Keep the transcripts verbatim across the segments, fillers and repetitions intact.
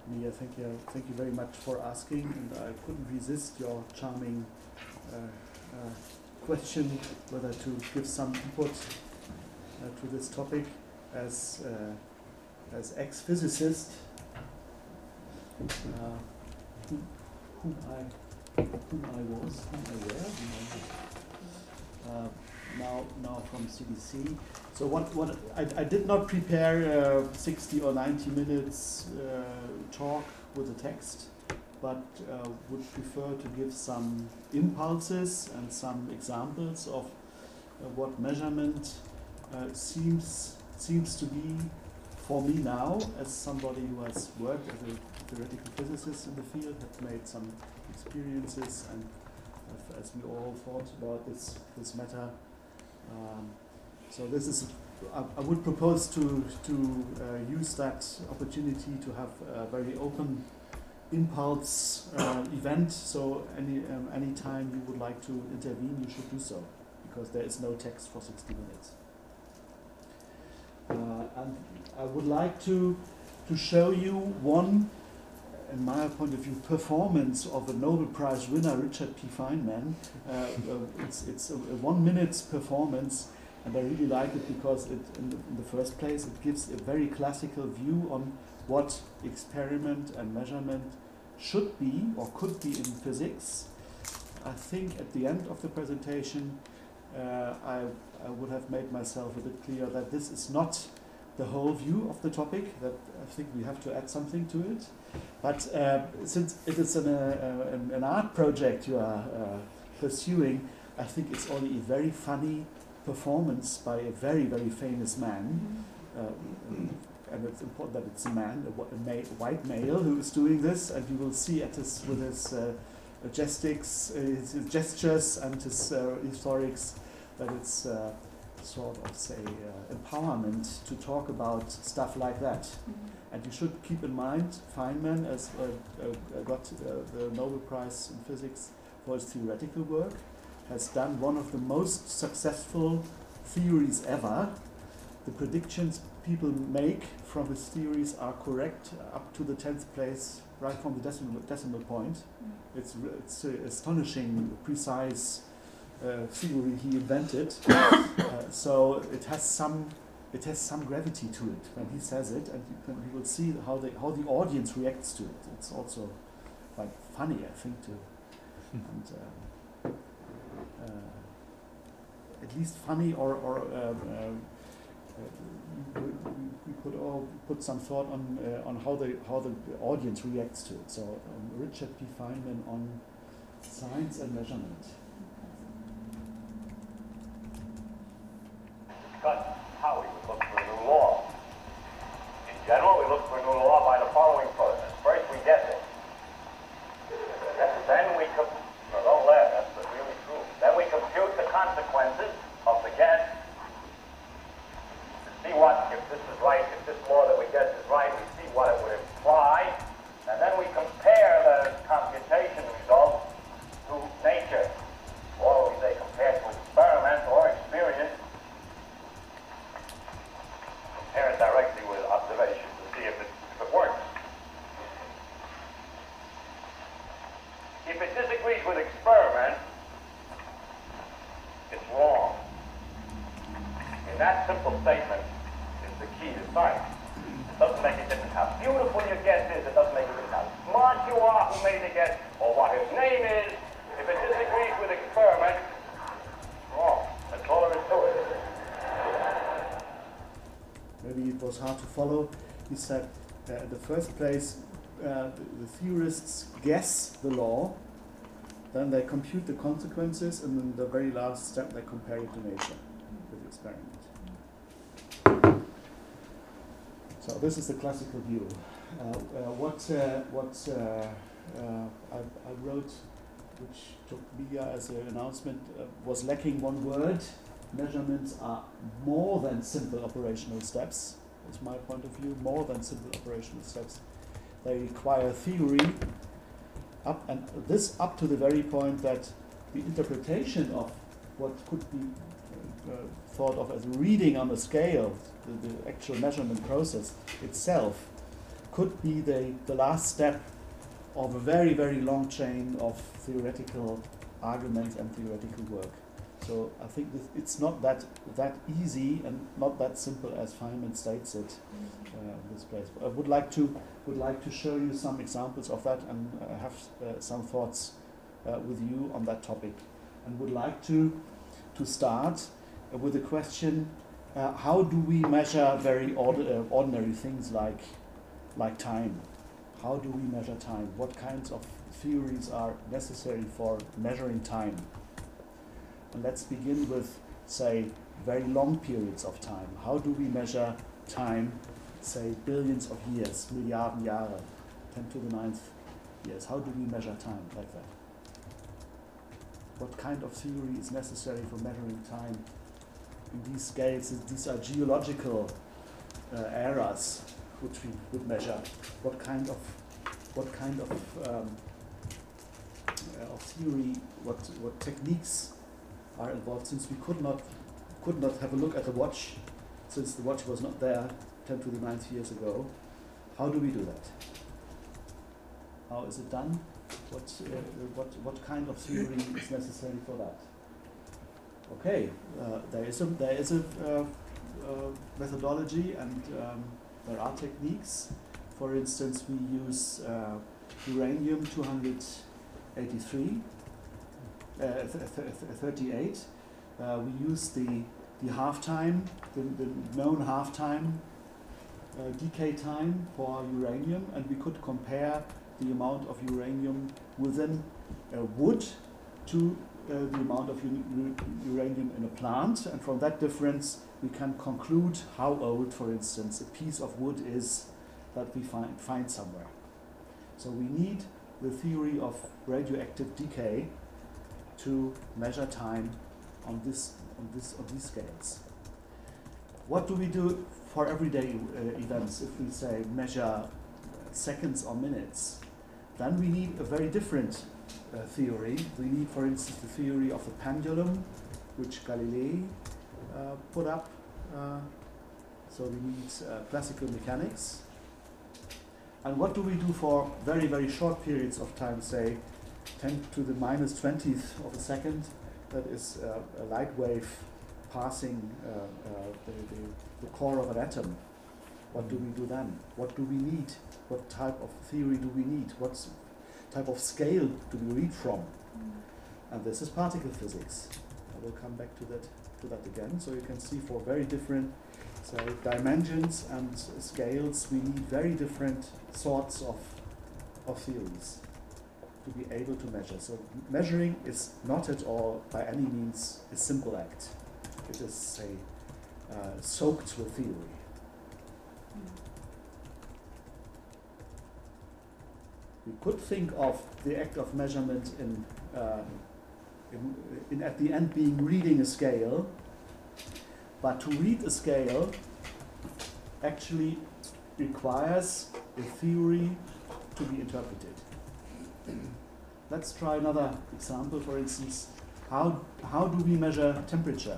Mia, thank you, thank you very much for asking, and I couldn't resist your charming uh, uh, question whether to give some input uh, to this topic as uh, as ex-physicist, uh, whom, whom I whom I was, whom I were, whom I was, uh, now now from C D C. So what what I, I did not prepare a sixty or ninety minutes uh, talk with a text, but uh, would prefer to give some impulses and some examples of uh, what measurement uh, seems seems to be for me now, as somebody who has worked as a theoretical physicist in the field, have made some experiences, and have, as we all thought about this this matter. Um, so this is, I, I would propose to to uh, use that opportunity to have a very open impulse uh, event. So any um, any time you would like to intervene, you should do so, because there is no text for sixty minutes. Uh, and I would like to to show you one, in my point of view, performance of a Nobel Prize winner, Richard P. Feynman. Uh, uh, it's it's a, a one minute performance, and I really like it because it, in the, in the first place, it gives a very classical view on what experiment and measurement should be or could be in physics. I think at the end of the presentation, uh, I, I would have made myself a bit clear that this is not the whole view of the topic, that I think we have to add something to it. But uh, since it is an, uh, an, an art project you are uh, pursuing, I think it's only a very funny performance by a very, very famous man. Uh, and it's important that it's a man, a, a, ma a white male who is doing this, and you will see at his, with his uh, gestics, uh, his, his gestures and his uh, historics, that it's uh, sort of, say, uh, empowerment to talk about stuff like that. Mm-hmm. And you should keep in mind, Feynman has uh, uh, got uh, the Nobel Prize in Physics for his theoretical work, has done one of the most successful theories ever. The predictions people make from his theories are correct up to the tenth place, right from the decimal, decimal point. Mm. It's, it's uh, astonishing, precise uh, theory he invented. uh, so it has some it has some gravity to it when he says it, and you, can, you will see how the how the audience reacts to it. It's also quite funny, I think, too. And um, uh, at least funny, or or um, um, uh, we, we could all put some thought on uh, on how the how the audience reacts to it. So um, Richard P. Feynman on science and measurement. Discuss how we would look for a new law. In general, we look for a new law by the following process. First, we guess it. Then we com no, don't laugh, that's really true. Then we compute the consequences of the guess to see what, if this is right, if this law that we guess is right, we see what it would imply, and then we compare the computation results to nature, or we say compared to experiment or experience. Compare it directly with observation to see if it, if it works. If it disagrees with experiment, it's wrong. And that simple statement is the key to science. It doesn't make a difference how beautiful your guess is, it doesn't make a difference how smart you are who made the guess, or what his name is. If it disagrees with experiment, it's wrong. That's all there is to it. Maybe it was hard to follow. He said, uh, in the first place, uh, the, the theorists guess the law, then they compute the consequences, and in the very last step they compare it to nature with the experiment. So this is the classical view. Uh, uh, what uh, what uh, uh, I, I wrote, which took Mia as an announcement, uh, was lacking one word. Measurements are more than simple operational steps, is my point of view, more than simple operational steps. They require theory, up and this up to the very point that the interpretation of what could be uh, thought of as reading on a scale, the, the actual measurement process itself, could be the, the last step of a very, very long chain of theoretical arguments and theoretical work. So I think this, it's not that that easy and not that simple as Feynman states it uh, in this place. I would like to would like to show you some examples of that and uh, have uh, some thoughts uh, with you on that topic, and would like to to start uh, with the question: uh, how do we measure very ord- uh, ordinary things like like time? How do we measure time? What kinds of theories are necessary for measuring time? And let's begin with, say, very long periods of time. How do we measure time, say, billions of years, Milliarden Jahre, ten to the ninth years? How do we measure time like that? What kind of theory is necessary for measuring time in these scales? These are geological uh, eras which we would measure. What kind of what kind of, um, uh, of theory, what what techniques are involved, since we could not could not have a look at the watch, since the watch was not there ten to the ninth years ago. How do we do that? How is it done? What uh, what what kind of theory is necessary for that? Okay, uh, there is a there is a uh, uh, methodology, and um, there are techniques. For instance, we use uh, uranium two eighty-three. Uh, th- th- th- thirty-eight. Uh, we use the the half time, the, the known half time, uh, decay time for uranium, and we could compare the amount of uranium within uh, wood to uh, the amount of u- u- uranium in a plant, and from that difference we can conclude how old, for instance, a piece of wood is that we find find somewhere. So we need the theory of radioactive decay to measure time on this on this on these scales. What do we do for everyday uh, events? If we say measure seconds or minutes, then we need a very different uh, theory. We need, for instance, the theory of the pendulum, which Galilei uh, put up. Uh, so we need uh, classical mechanics. And what do we do for very, very short periods of time, say ten to the minus twentieth of a second? That is uh, a light wave passing uh, uh, the, the, the core of an atom. What do we do then? What do we need? What type of theory do we need? What type of scale do we read from? Mm. And this is particle physics. I will come back to that to that again. So you can see for very different so dimensions and scales, we need very different sorts of of theories to be able to measure. So measuring is not at all by any means a simple act. It is, say, uh, soaked with theory. We could think of the act of measurement in, uh, in, in at the end being reading a scale, but to read a scale actually requires a theory to be interpreted. Let's try another example. For instance, how how do we measure temperature?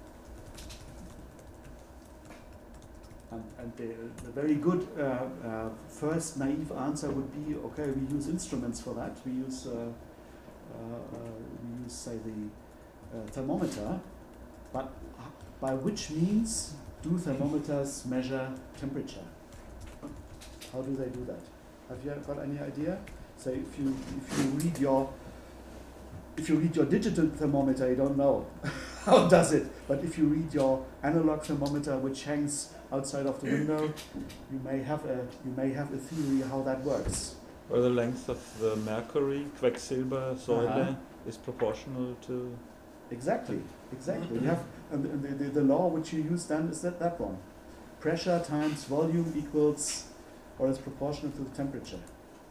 And, and the, the very good uh, uh, first naive answer would be, okay, we use instruments for that. We use uh, uh, uh, we use say the uh, thermometer, but by which means do thermometers measure temperature? How do they do that? Have you got any idea? So if you if you read your if you read your digital thermometer, you don't know how does it. But if you read your analog thermometer, which hangs outside of the window, you may have a you may have a theory how that works. Or the length of the mercury, Quecksilber, Säule Uh-huh. is proportional to. Exactly, exactly. You have and the, the, the law which you use then is that that one. Pressure times volume equals or is proportional to the temperature.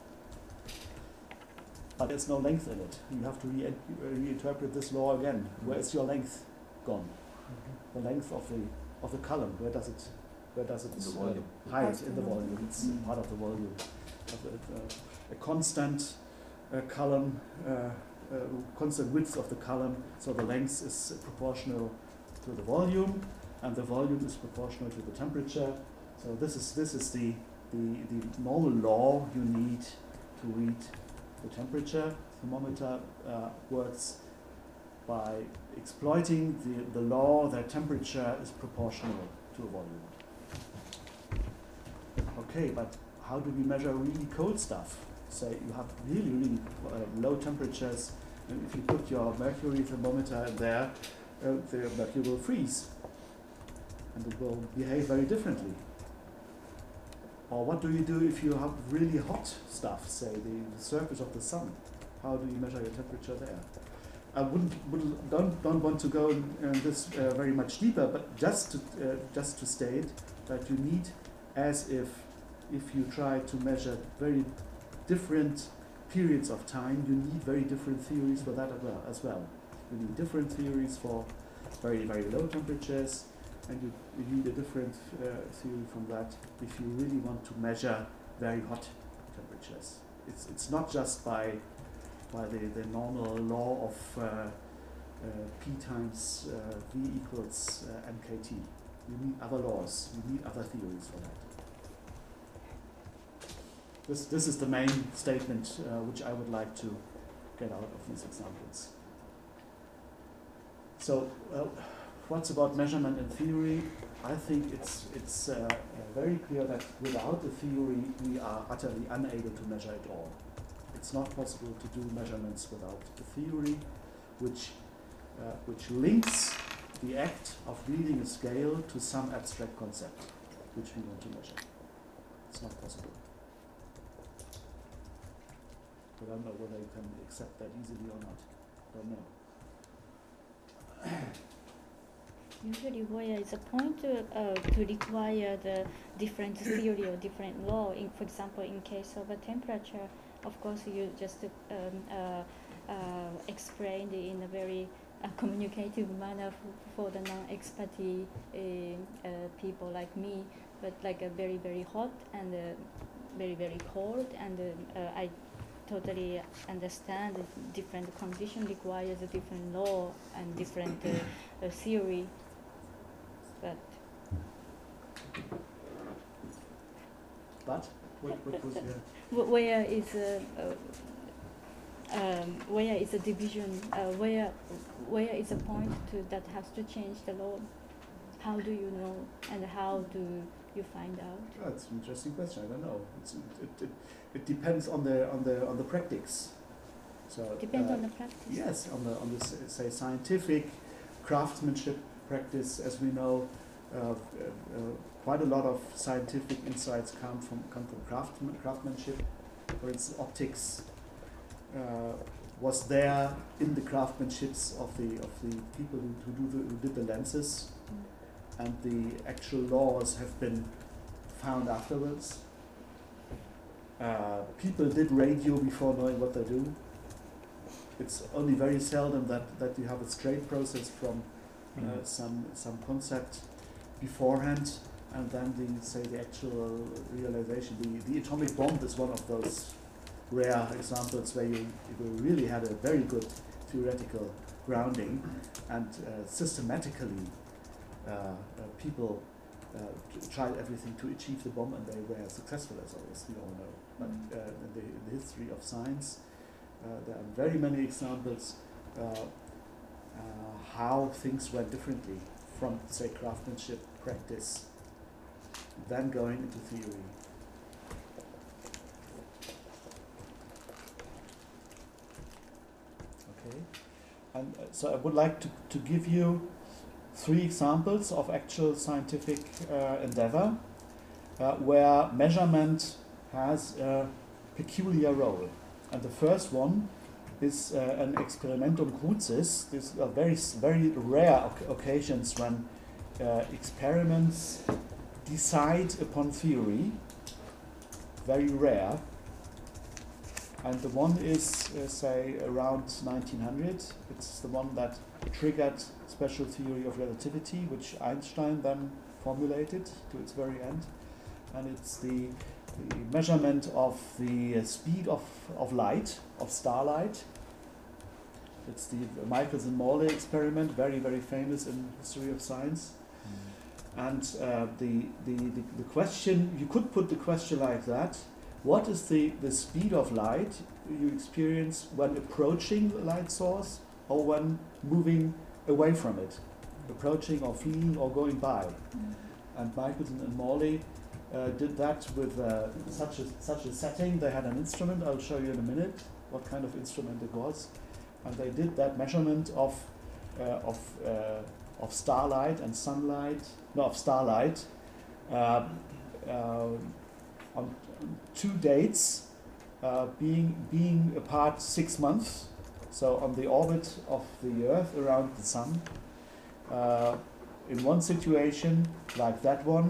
But there's no length in it. You have to re- reinterpret this law again. Where is your length gone? Mm-hmm. The length of the of the column. Where does it where does it the volume. uh, hide in the volume? It's mm-hmm. part of the volume. Of the, uh, a constant uh, column, uh, uh, constant width of the column. So the length is proportional to the volume, and the volume is proportional to the temperature. So this is this is the the, the normal law you need to read the temperature thermometer uh, works by exploiting the, the law that temperature is proportional to a volume. Okay, but how do we measure really cold stuff? Say you have really, really uh, low temperatures, and if you put your mercury thermometer in there, uh, the mercury will freeze, and it will behave very differently. Or what do you do if you have really hot stuff, say the, the surface of the sun? How do you measure your temperature there? I wouldn't, wouldn't don't, don't want to go in, in this uh, very much deeper, but just to, uh, just to state that you need, as if if you try to measure very different periods of time, you need very different theories for that as well. As well. You need different theories for very, very low temperatures, and you, you need a different uh, theory from that if you really want to measure very hot temperatures. It's, it's not just by, by the, the normal law of uh, uh, P times uh, V equals uh, M K T. You need other laws, you need other theories for that. This, this is the main statement uh, which I would like to get out of these examples. So, uh, what's about measurement in theory? I think it's, it's uh, uh, very clear that without a theory we are utterly unable to measure it all. It's not possible to do measurements without a theory which, uh, which links the act of reading a scale to some abstract concept which we want to measure. It's not possible. But I don't know whether you can accept that easily or not. I don't know. Usually where is a point to, uh, to require the different theory or different law. In, for example, in case of a temperature, of course you just um, uh, uh, explained in a very uh, communicative manner f for the non-expert uh, uh, people like me, but like a very, very hot and uh, very, very cold, and uh, uh, I totally understand that different condition requires a different law and different uh, uh, theory, but But what, what was your wh where is uh, uh, um, where is a division? Uh, where where is a point to that has to change the law? How do you know, and how do you find out? Oh, that's an interesting question. I don't know. It's, it, it, it depends on the on the on the practice. So Depends uh, on the practice. yes, on the on the say scientific craftsmanship practice, as we know, uh, uh, uh, quite a lot of scientific insights come from come from craftsman, craftsmanship. For instance, optics uh, was there in the craftsmanships of the of the people who, who do the, who did the lenses. Mm. And the actual laws have been found afterwards. Uh, people did radio before knowing what they do. It's only very seldom that, that you have a straight process from uh, Mhm. some some concept beforehand, and then the say the actual realization. The, the atomic bomb is one of those rare examples where you, you really had a very good theoretical grounding, and uh, systematically Uh, uh, people uh, tried everything to achieve the bomb, and they were successful, as always we all know. But uh, in, the, in the history of science, uh, there are very many examples uh, uh, how things went differently from, say, craftsmanship practice, then going into theory. Okay, and uh, so I would like to, to give you three examples of actual scientific uh, endeavor uh, where measurement has a peculiar role. And the first one is uh, an experimentum crucis. These are very, very rare oc occasions when uh, experiments decide upon theory, very rare. And the one is, uh, say, around nineteen hundred. It's the one that triggered special theory of relativity, which Einstein then formulated to its very end. And it's the, the measurement of the uh, speed of, of light, of starlight. It's the Michelson-Morley experiment, very, very famous in history of science. And uh, the, the, the, the question, you could put the question like that: what is the, the speed of light you experience when approaching the light source or when moving away from it, approaching or fleeing or going by? Mm. And Michelson and Morley uh, did that with uh, such a such a setting. They had an instrument. I'll show you in a minute what kind of instrument it was, and they did that measurement of uh, of uh, of starlight and sunlight, no, of starlight, uh, uh, on two dates, uh, being being apart six months. So on the orbit of the Earth around the Sun. Uh, in one situation, like that one,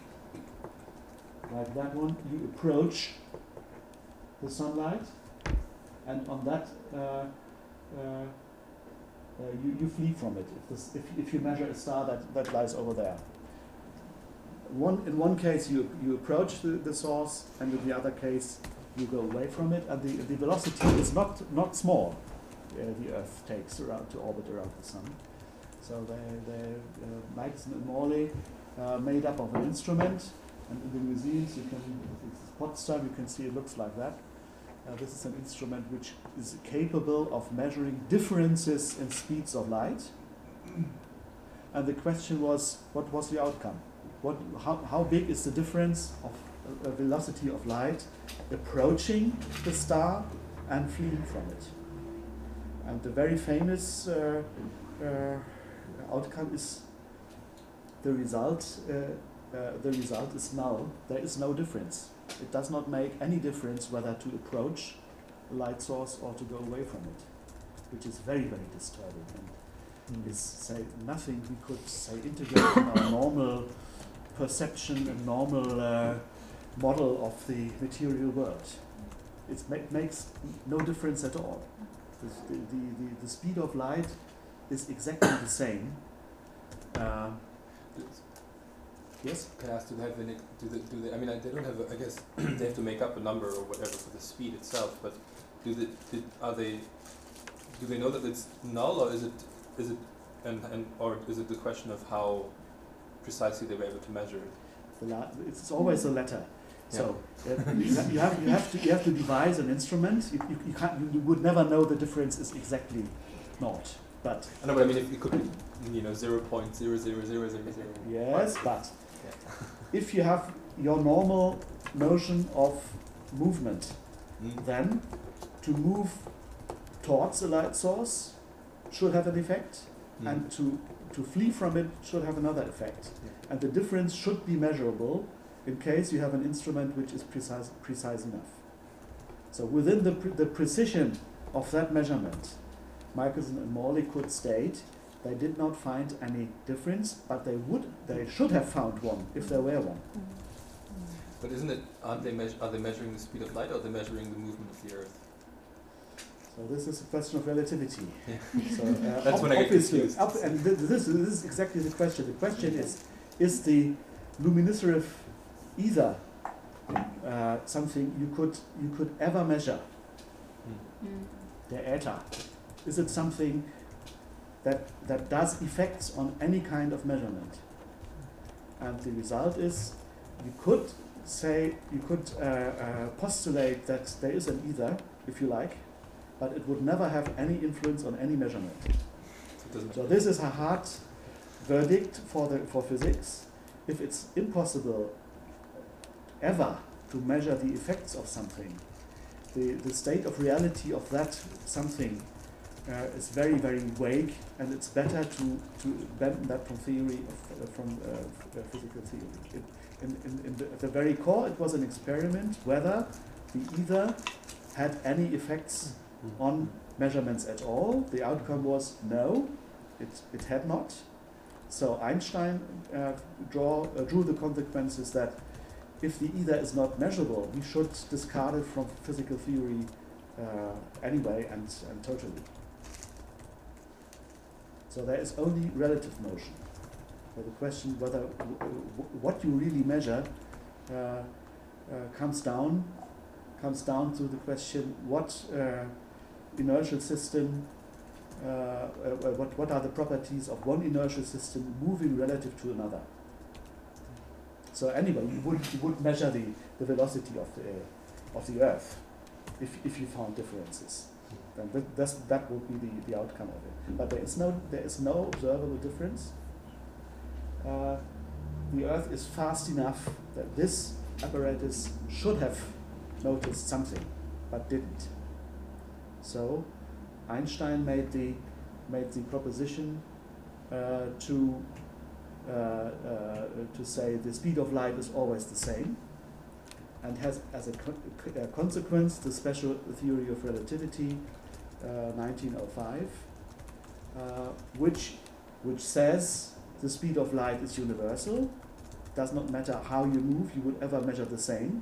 like that one, you approach the sunlight, and on that uh, uh, uh, you, you flee from it. If, this, if, if you measure a star that, that lies over there. One, in one case you, you approach the, the source, and in the other case you go away from it, and the, the velocity is not, not small. Uh, the Earth takes around to orbit around the Sun. So they, they uh, Michelson and Morley uh, made up of an instrument, and in the museums you can, it's Potsdam, you can see it looks like that. Uh, this is an instrument which is capable of measuring differences in speeds of light. And the question was, what was the outcome? What, how, how big is the difference of uh, velocity of light approaching the star and fleeing from it? And the very famous uh, uh, outcome is the result. Uh, uh, the result is null. There is no difference. It does not make any difference whether to approach a light source or to go away from it, which is very, very disturbing, and mm. is say nothing we could say integrate in our normal perception and normal uh, model of the material world. It ma makes no difference at all. The, the, the, the speed of light is exactly the same. Uh, yes? Can I ask, do they have any, do they, do they, I mean, they don't have, a, I guess, they have to make up a number or whatever for the speed itself, but do they, did, are they, do they know that it's null, or is it, is it, and, and, or is it the question of how precisely they were able to measure it? The la it's always the latter. So uh, you, ha you have you have to you have to devise an instrument. You, you, you can't you, you would never know the difference is exactly naught. But I know, but I mean, if it could be, you know, zero point zero zero zero zero zero. Yes, but yeah. if you have your normal notion of movement, mm. then to move towards a light source should have an effect, mm. and to to flee from it should have another effect, yeah. and the difference should be measurable in case you have an instrument which is precise, precise enough. So within the, pre the precision of that measurement, Michelson and Morley could state they did not find any difference, but they would, they should have found one if there were one. But isn't it, aren't they meas are they measuring the speed of light, or are they measuring the movement of the Earth? So this is a question of relativity. Yeah. So, uh, That's when I get obviously, confused. up, and th this, this is exactly the question. The question is, is the luminosity either uh, something you could you could ever measure? Mm. The eta. Is it something that that does effects on any kind of measurement? And the result is, you could say you could uh, uh, postulate that there is an either, if you like, but it would never have any influence on any measurement. So, So this is a hard verdict for the for physics. If it's impossible ever to measure the effects of something, the, the state of reality of that something uh, is very, very vague, and it's better to, to bend that from theory, of, uh, from uh, uh, physical theory. It, in in, in the, at the very core, it was an experiment whether the ether had any effects on measurements at all. The outcome was no, it, it had not. So Einstein uh, draw, uh, drew the consequences that if the ether is not measurable, we should discard it from physical theory uh, anyway, and, and totally. So there is only relative motion. So the question whether w w what you really measure uh, uh, comes down comes down to the question what uh, inertial system, uh, uh, what what are the properties of one inertial system moving relative to another. So anyway, you would you would measure the, the velocity of the of the Earth if if you found differences. Then that that's, that would be the, the outcome of it. But there is no there is no observable difference. Uh, the Earth is fast enough that this apparatus should have noticed something, but didn't. So Einstein made the made the proposition uh, to uh, uh, to say the speed of light is always the same, and has as a, co a consequence the special theory of relativity, uh, nineteen oh five, uh, which which says the speed of light is universal. Does not matter how you move, you would ever measure the same.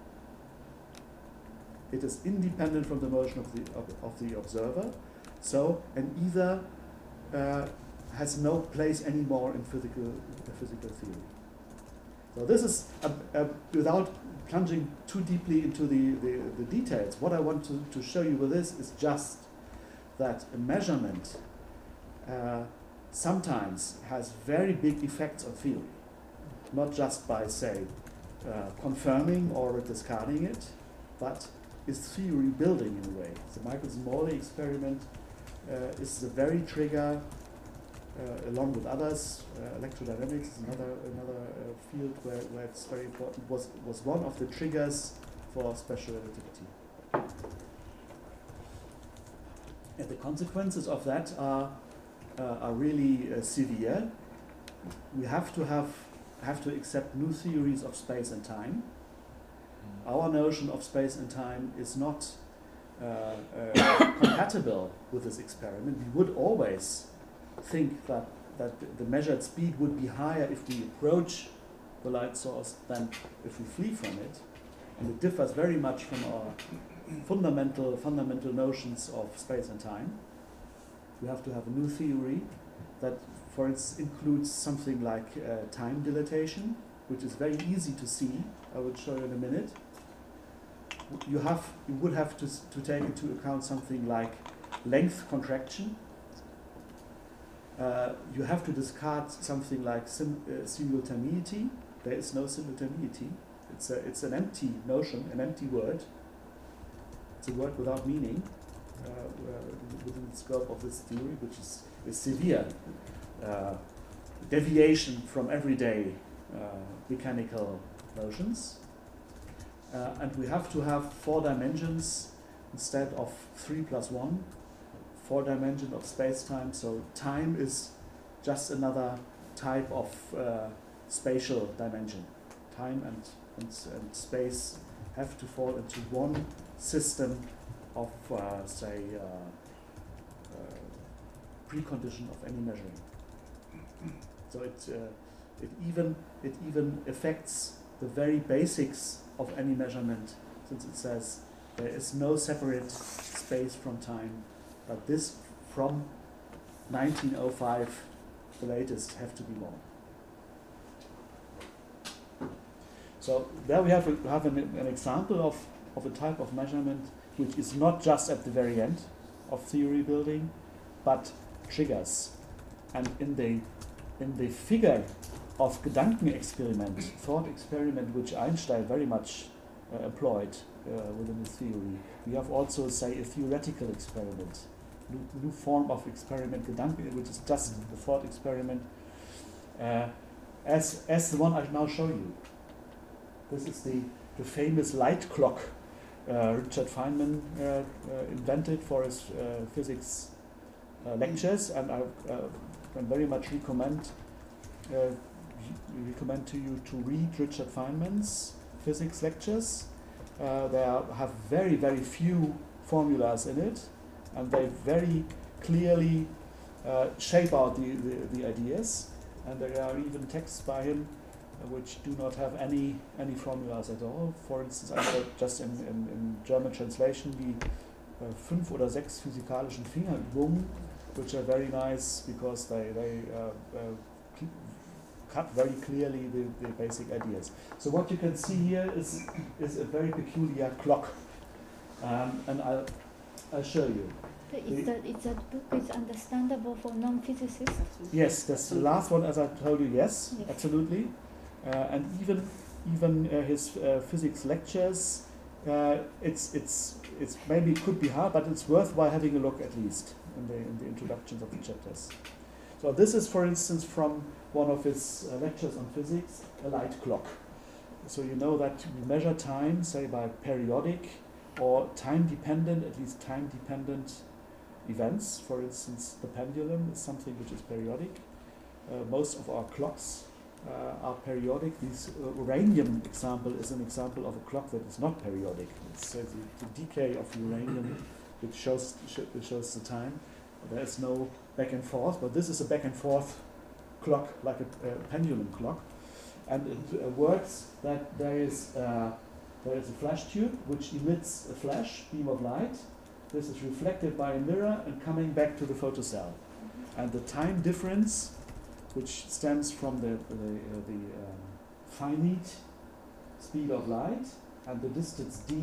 It is independent from the motion of the of, of the observer. So, and either uh, has no place anymore in physical uh, physical theory. So this is a, a, without plunging too deeply into the, the, the details. What I want to, to show you with this is just that a measurement uh, sometimes has very big effects on theory, not just by, say, uh, confirming or discarding it, but is theory building in a way. The Michelson-Morley experiment uh, is the very trigger, uh, along with others. Uh, electrodynamics is another another uh, field where, where it's very important. Was was one of the triggers for special relativity. And the consequences of that are uh, are really uh, severe. We have to have have to accept new theories of space and time. Our notion of space and time is not uh, uh, compatible with this experiment. We would always think that, that the measured speed would be higher if we approach the light source than if we flee from it. And it differs very much from our fundamental, fundamental notions of space and time. We have to have a new theory that, for instance, includes something like uh, time dilatation, which is very easy to see. I will show you in a minute. You have, you would have to, to take into account something like length contraction. Uh, you have to discard something like sim, uh, simultaneity. There is no simultaneity. It's a, it's an empty notion, an empty word. It's a word without meaning uh, uh, within the scope of this theory, which is a severe uh, deviation from everyday uh, mechanical notions. Uh, and we have to have four dimensions instead of three plus one, four dimension of space-time. So time is just another type of uh, spatial dimension. Time and, and, and space have to fall into one system of, uh, say, uh, uh, precondition of any measuring. So it, uh, it even it even affects the very basics of any measurement, since it says there is no separate space from time, but this from nineteen oh five, the latest, have to be born. So there we have, a, have an, an example of, of a type of measurement which is not just at the very end of theory building, but triggers. And in the, in the figure of Gedankenexperiment, thought experiment, which Einstein very much uh, employed uh, within his theory, we have also, say, a theoretical experiment, new, new form of experiment, Gedanken, which is just the thought experiment, uh, as, as the one I now show you. This is the, the famous light clock uh, Richard Feynman uh, uh, invented for his uh, physics uh, lectures, and I uh, can very much recommend uh, recommend to you to read Richard Feynman's physics lectures. Uh, they are, have very, very few formulas in it, and they very clearly uh, shape out the, the, the ideas. And there are even texts by him uh, which do not have any any formulas at all. For instance, I said just in, in, in German translation, die uh, fünf oder sechs physikalischen Fingerübungen, which are very nice because they, they uh, uh, cut very clearly the, the basic ideas. So what you can see here is, is a very peculiar clock. Um, and I'll, I'll show you. Is that, is that book is understandable for non-physicists? Yes, that's the last one, as I told you, yes, Yes. absolutely. uh, and even even uh, his uh, physics lectures. Uh, it's it's it's maybe it could be hard, but it's worthwhile having a look at least in the in the introductions of the chapters. So this is, for instance, from one of his uh, lectures on physics, a light clock. So you know that we measure time, say by periodic or time-dependent, at least time-dependent events. For instance, the pendulum is something which is periodic. Uh, most of our clocks uh, are periodic. This uh, uranium example is an example of a clock that is not periodic. It's uh, the, the decay of uranium which shows sh- shows the time. There is no back and forth, but this is a back and forth clock, like a, a pendulum clock, and it uh, works that there is uh, there is a flash tube which emits a flash beam of light. This is reflected by a mirror and coming back to the photocell, and the time difference, which stems from the the, uh, the um, finite speed of light and the distance d,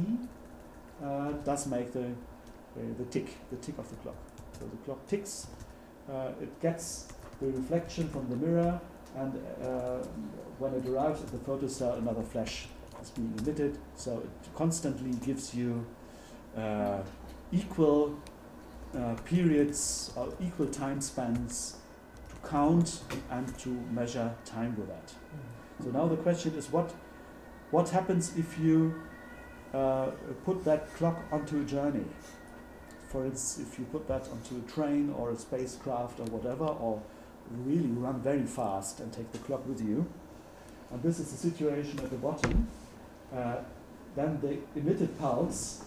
uh, does make the uh, the tick, the tick of the clock. So the clock ticks, uh, it gets the reflection from the mirror, and uh, when it arrives at the photocell, another flash is being emitted. So it constantly gives you uh, equal uh, periods or equal time spans to count and to measure time with that. So now the question is, what what happens if you uh, put that clock onto a journey? For instance, if you put that onto a train or a spacecraft or whatever, or really run very fast and take the clock with you, and this is the situation at the bottom, uh, then the emitted pulse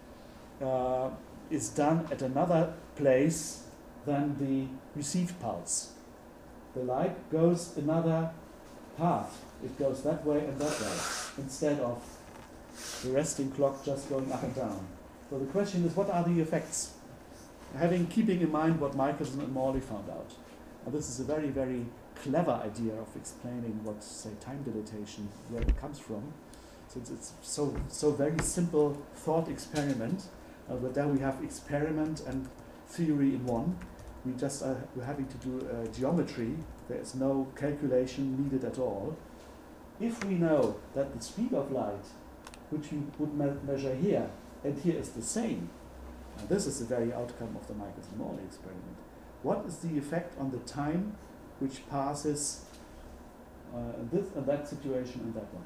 uh, is done at another place than the received pulse. The light goes another path. It goes that way and that way, instead of the resting clock just going up and down. So the question is, what are the effects? Having, keeping in mind what Michelson and Morley found out. And this is a very, very clever idea of explaining what, say, time dilatation, where it comes from. So it's, it's so so very simple thought experiment, uh, but there we have experiment and theory in one. We just are we're having to do uh, geometry. There is no calculation needed at all. If we know that the speed of light, which we would me- measure here, and here is the same. And this is the very outcome of the Michelson-Morley experiment. What is the effect on the time which passes uh, this and that situation and that one?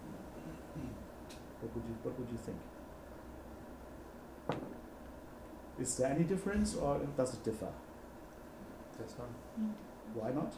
What would you What would you think? Is there any difference, or does it differ? That's none. No. Why not?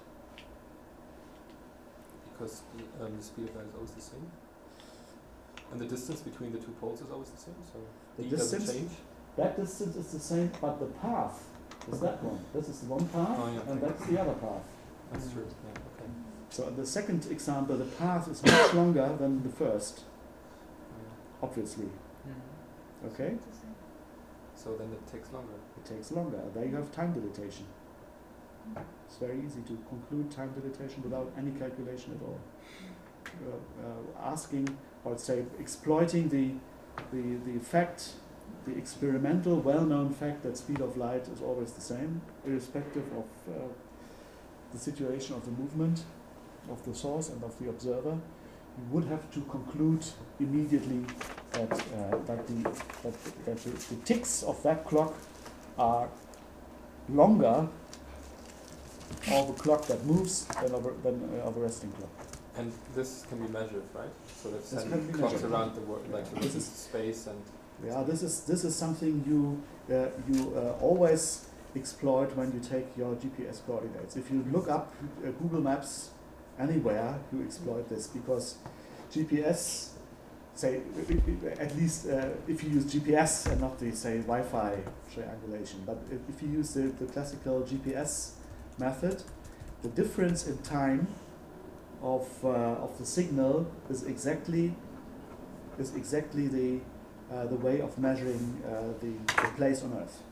Because um, the speed of light is always the same. And the distance between the two poles is always the same, so The D doesn't distance- change. That distance is the same, but the path is that one. This is the one path, Oh, yeah. and that's the other path. That's true. Yeah, okay. So in the second example, the path is much longer than the first, Yeah. obviously. Okay? So then it takes longer. It takes longer. There you have time dilatation. It's very easy to conclude time dilatation without any calculation at all. Uh, uh, asking, or say, exploiting the, the, the fact, the experimental, well-known fact that speed of light is always the same, irrespective of uh, the situation of the movement of the source and of the observer. You would have to conclude immediately that uh, that the that, that the, the ticks of that clock are longer of a clock that moves than of a, than uh, of a resting clock. And this can be measured, right? So that's This send can be clocks measured. around the world, like Yeah. to This is- space and. Yeah, this is this is something you uh, you uh, always exploit when you take your G P S coordinates. If you look up uh, Google Maps anywhere, you exploit this, because G P S, say, at least uh, if you use G P S and not the, say, Wi-Fi triangulation, but if, if you use the, the classical G P S method, the difference in time of uh, of the signal is exactly is exactly the uh, the way of measuring uh, the, the place on Earth.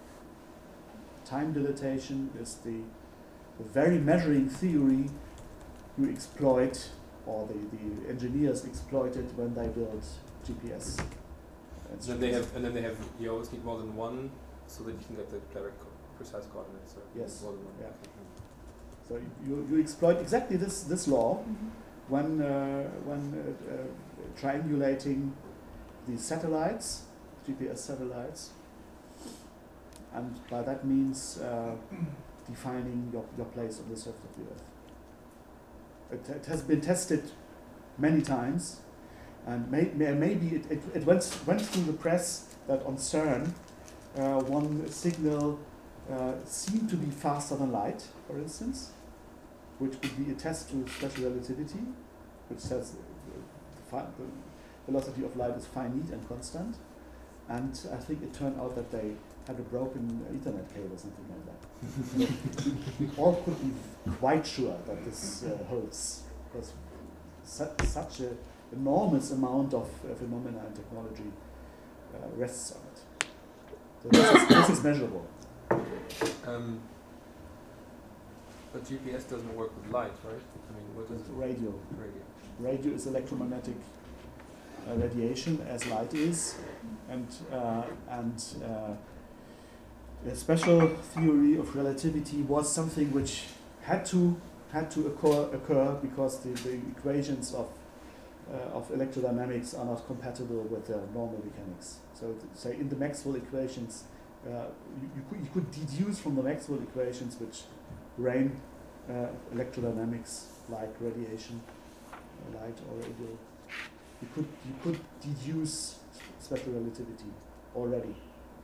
Time dilatation is the, the very measuring theory you exploit, or the, the engineers exploited when they built G P S. And then they have, and then they have. You always need more than one, so that you can get the correct, co- precise coordinates. Or Yes, More than one. yeah. Okay. So you, you exploit exactly this, this law, when uh, when uh, uh, triangulating the satellites, G P S satellites, and by that means uh, defining your, your place on the surface of the Earth. It, it has been tested many times, and may, may, maybe it, it, it went, went through the press that on CERN uh, one signal uh, seemed to be faster than light, for instance, which would be a test to special relativity, which says the, the velocity of light is finite and constant. And I think it turned out that they had a broken Ethernet cable or something like that. we, we all could be quite sure that this uh, holds, because su- such an enormous amount of uh, phenomena and technology uh, rests on it. So this is, this is measurable. Um, but G P S doesn't work with light, right? I mean, what is it? Radio. Radio. Radio is electromagnetic uh, radiation, as light is, and uh, and uh, the special theory of relativity was something which had to had to occur, occur because the, the equations of uh, of electrodynamics are not compatible with uh, normal mechanics. So, th- say in the Maxwell equations, uh, you, you could you could deduce from the Maxwell equations which reign uh, electrodynamics like radiation, uh, light or radio. You could you could deduce special relativity already.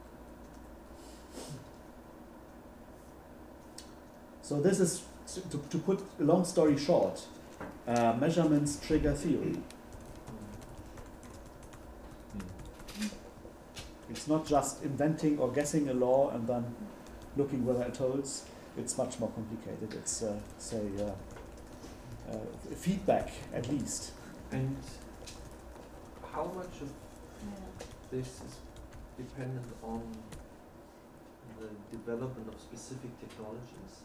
So this is, to, to put a long story short, uh, measurements trigger theory. It's not just inventing or guessing a law and then looking whether it holds. It's much more complicated. It's, uh, say, uh, uh, feedback at least. And how much of this is dependent on the development of specific technologies?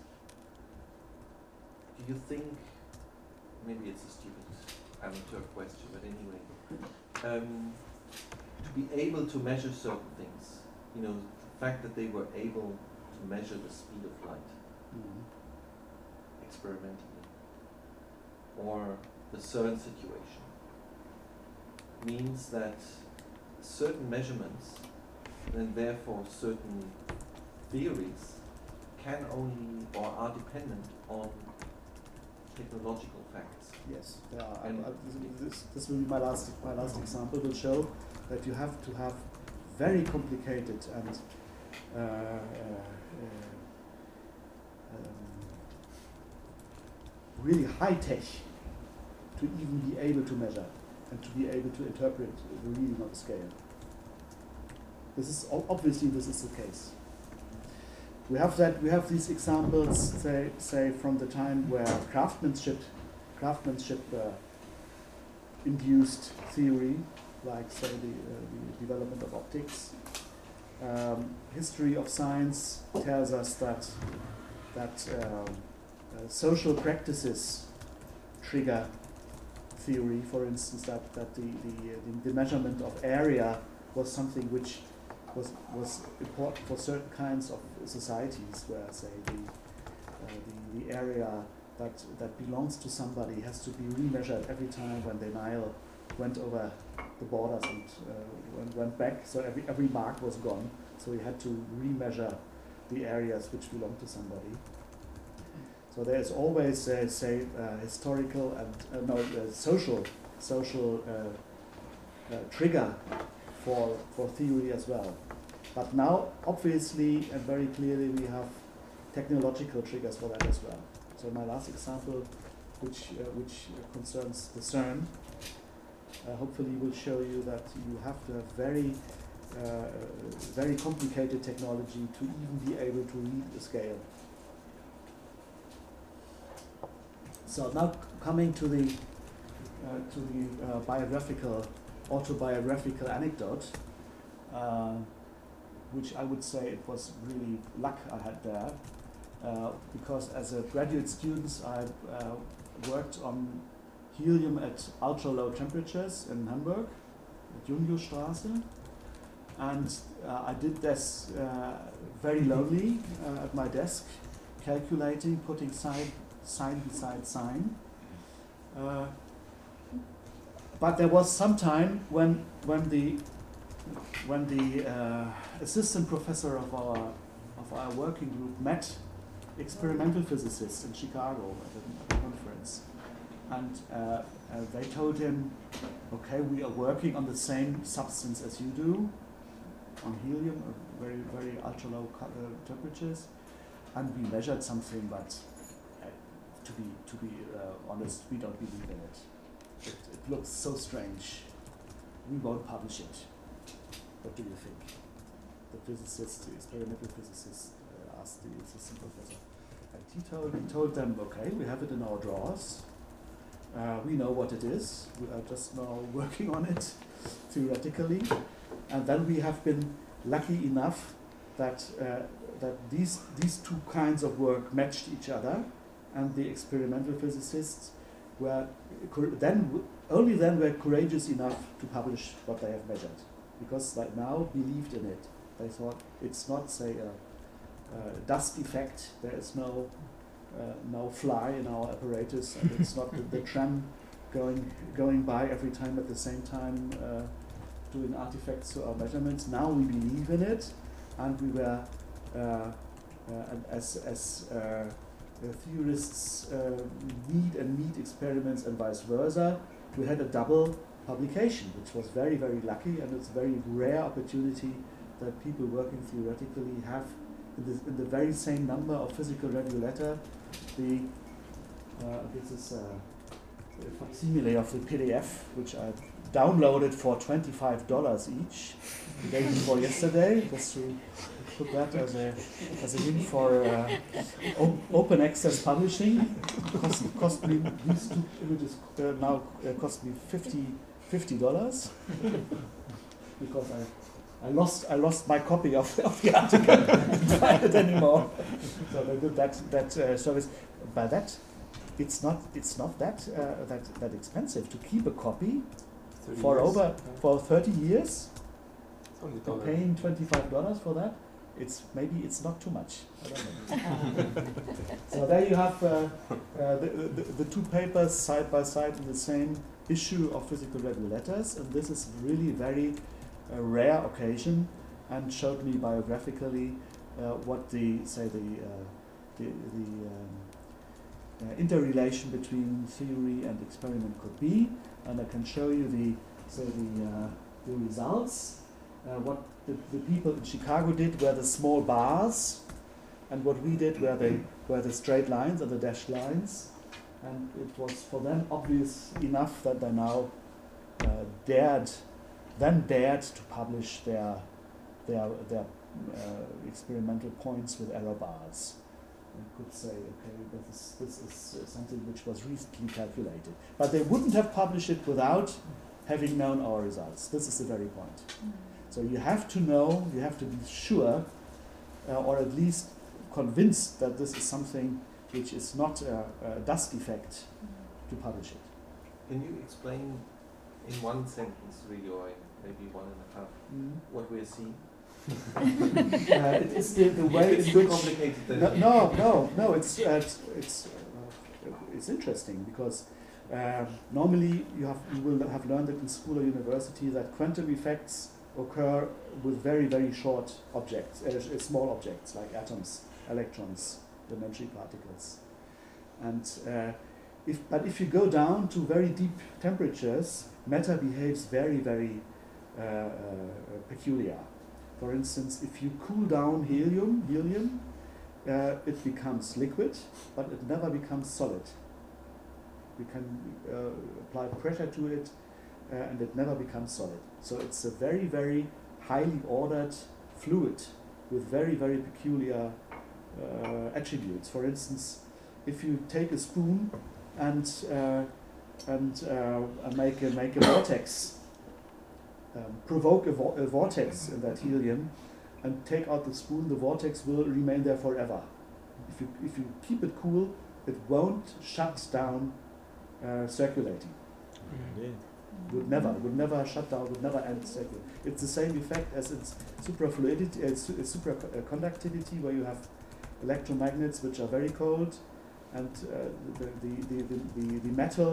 Do you think, maybe it's a stupid amateur question, but anyway, um, to be able to measure certain things, you know, the fact that they were able to measure the speed of light Mm-hmm. experimentally, or the CERN situation, means that certain measurements and therefore certain theories can only or are dependent on technological facts. Yes, there are. And I, I, this, this will be my last my last example. Will show that you have to have very complicated and uh, uh, uh, um, really high tech to even be able to measure and to be able to interpret the reading of a scale. This is o- obviously this is the case. We have that. We have these examples, say, say from the time where craftsmanship, craftsmanship uh, induced theory, like say the, uh, the development of optics. Um, history of science tells us that that um, uh, social practices trigger theory. For instance, that that the the, uh, the the measurement of area was something which was was important for certain kinds of societies, where say the uh, the, the area that that belongs to somebody has to be remeasured every time when the Nile went over the borders and uh, went, went back. So every every mark was gone. So we had to remeasure the areas which belong to somebody. So there is always uh, say uh, historical and uh, no uh, social social uh, uh, trigger for for theory as well. But now, obviously and very clearly, we have technological triggers for that as well. So my last example, which uh, which concerns the CERN, uh, hopefully will show you that you have to have very uh, very complicated technology to even be able to read the scale. So now c- coming to the uh, to the uh, biographical, autobiographical anecdote, uh, which I would say it was really luck I had there, uh, because as a graduate student I uh, worked on helium at ultra low temperatures in Hamburg, at Jungjostraße, and uh, I did this uh, very lonely uh, at my desk, calculating, putting side sign beside sign. Uh, but there was some time when when the when the uh, assistant professor of our of our working group met experimental physicists in Chicago at a, at a conference, and uh, uh, they told him, okay, we are working on the same substance as you do, on helium, uh, very very ultra low uh, temperatures, and we measured something, but uh, to be to be uh, honest, we don't believe in it. it. It looks so strange. We won't publish it. What do you think? The physicist, the experimental physicist, uh, asked the assistant professor, and he told he told them, okay, we have it in our drawers. Uh, we know what it is. We are just now working on it theoretically, and then we have been lucky enough that uh, that these these two kinds of work matched each other, and the experimental physicists were cor- then w- only then were courageous enough to publish what they have measured, because they now believed in it. They thought it's not, say, a, a dust effect. There is no uh, no fly in our apparatus, and it's not the, the tram going going by every time at the same time uh, doing artifacts to our measurements. Now we believe in it, and we were uh, uh, as as uh, the theorists uh, need and meet experiments and vice versa. We had a double publication, which was very very lucky, and it's a very rare opportunity that people working theoretically have in the, in the very same number of physical review letter. The uh, this is uh, a facsimile of the P D F, which I downloaded for twenty-five dollars each the day before yesterday, just to put that as a as a link for uh, op- open access publishing. Cost, cost me these two images uh, now uh, cost me fifty dollars because I. I lost I lost my copy of, of the article. I didn't find it anymore. So they did that that uh, service. By that, it's not it's not that uh, that that expensive to keep a copy for years. over Yeah. for thirty years. It's only You're dollar. paying twenty five dollars for that. It's maybe it's not too much. I don't know. So there you have uh, uh, the, the the two papers side by side in the same issue of Physical Review Letters, and this is really very a rare occasion, and showed me biographically uh, what the say the uh, the, the um, uh, interrelation between theory and experiment could be, and I can show you the say the uh, the results. Uh, what the, the people in Chicago did were the small bars, and what we did were the were the straight lines and the dashed lines, and it was for them obvious enough that they now uh, dared. then dared to publish their their their uh, experimental points with error bars, and could say, okay, this is this is uh, something which was recently calculated. But they wouldn't have published it without having known our results. This is the very point. Mm. So you have to know, you have to be sure, uh, or at least convinced that this is something which is not a, a dust effect Mm. to publish it. Can you explain in one sentence, really, or in maybe one and a half, what we're seeing? uh, it is the, the way It's in too which complicated. Then no, no, no, no. It's uh, it's it's, uh, it's interesting because uh, normally you have you will have learned it in school or university that quantum effects occur with very very short objects, uh, small objects like atoms, electrons, elementary particles, and uh, if but if you go down to very deep temperatures, matter behaves very very uh, uh, peculiar. For instance, if you cool down helium, helium, uh, it becomes liquid, but it never becomes solid. We can uh, apply pressure to it, uh, and it never becomes solid. So it's a very, very highly ordered fluid with very, very peculiar uh, attributes. For instance, if you take a spoon and uh, and uh, make a make a vortex. Um, provoke a, vo- a vortex in that helium and take out the spoon, the vortex will remain there forever. If you if you keep it cool, it won't shut down uh, circulating. Yeah. Would never, would never shut down, would never end circulating. It's the same effect as its suprafluidity, uh, su- uh, supraconductivity, where you have electromagnets which are very cold, and uh, the, the, the, the, the, the metal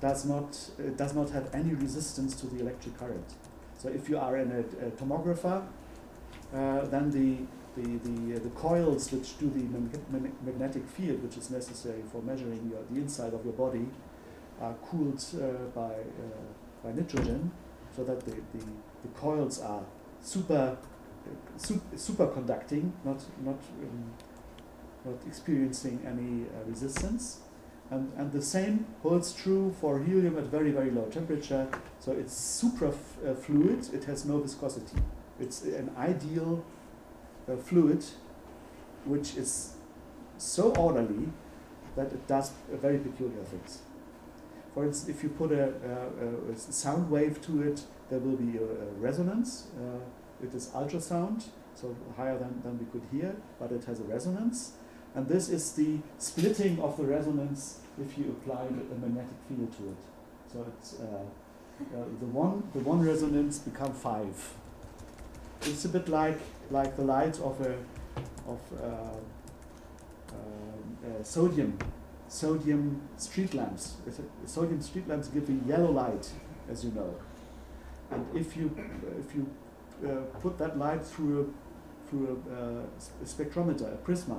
does not uh, does not have any resistance to the electric current. So if you are in a, a tomographer, uh, then the the the, uh, the coils which do the mag- mag- magnetic field, which is necessary for measuring your, the inside of your body, are cooled uh, by uh, by nitrogen, so that the, the, the coils are super uh, su- superconducting, not not um, not experiencing any uh, resistance. And, and the same holds true for helium at very, very low temperature. So it's super f- uh, fluid, it has no viscosity. It's an ideal uh, fluid which is so orderly that it does uh, very peculiar things. For instance, if you put a, a, a sound wave to it, there will be a, a resonance. Uh, it is ultrasound, so higher than, than we could hear, but it has a resonance. And this is the splitting of the resonance if you apply a magnetic field to it. So it's uh, uh, the one the one resonance become five. It's a bit like like the light of a of uh, uh, uh, sodium sodium street lamps. It's a, sodium street lamps giving yellow light, as you know. And if you if you uh, put that light through a, through a, uh, a spectrometer, a prisma.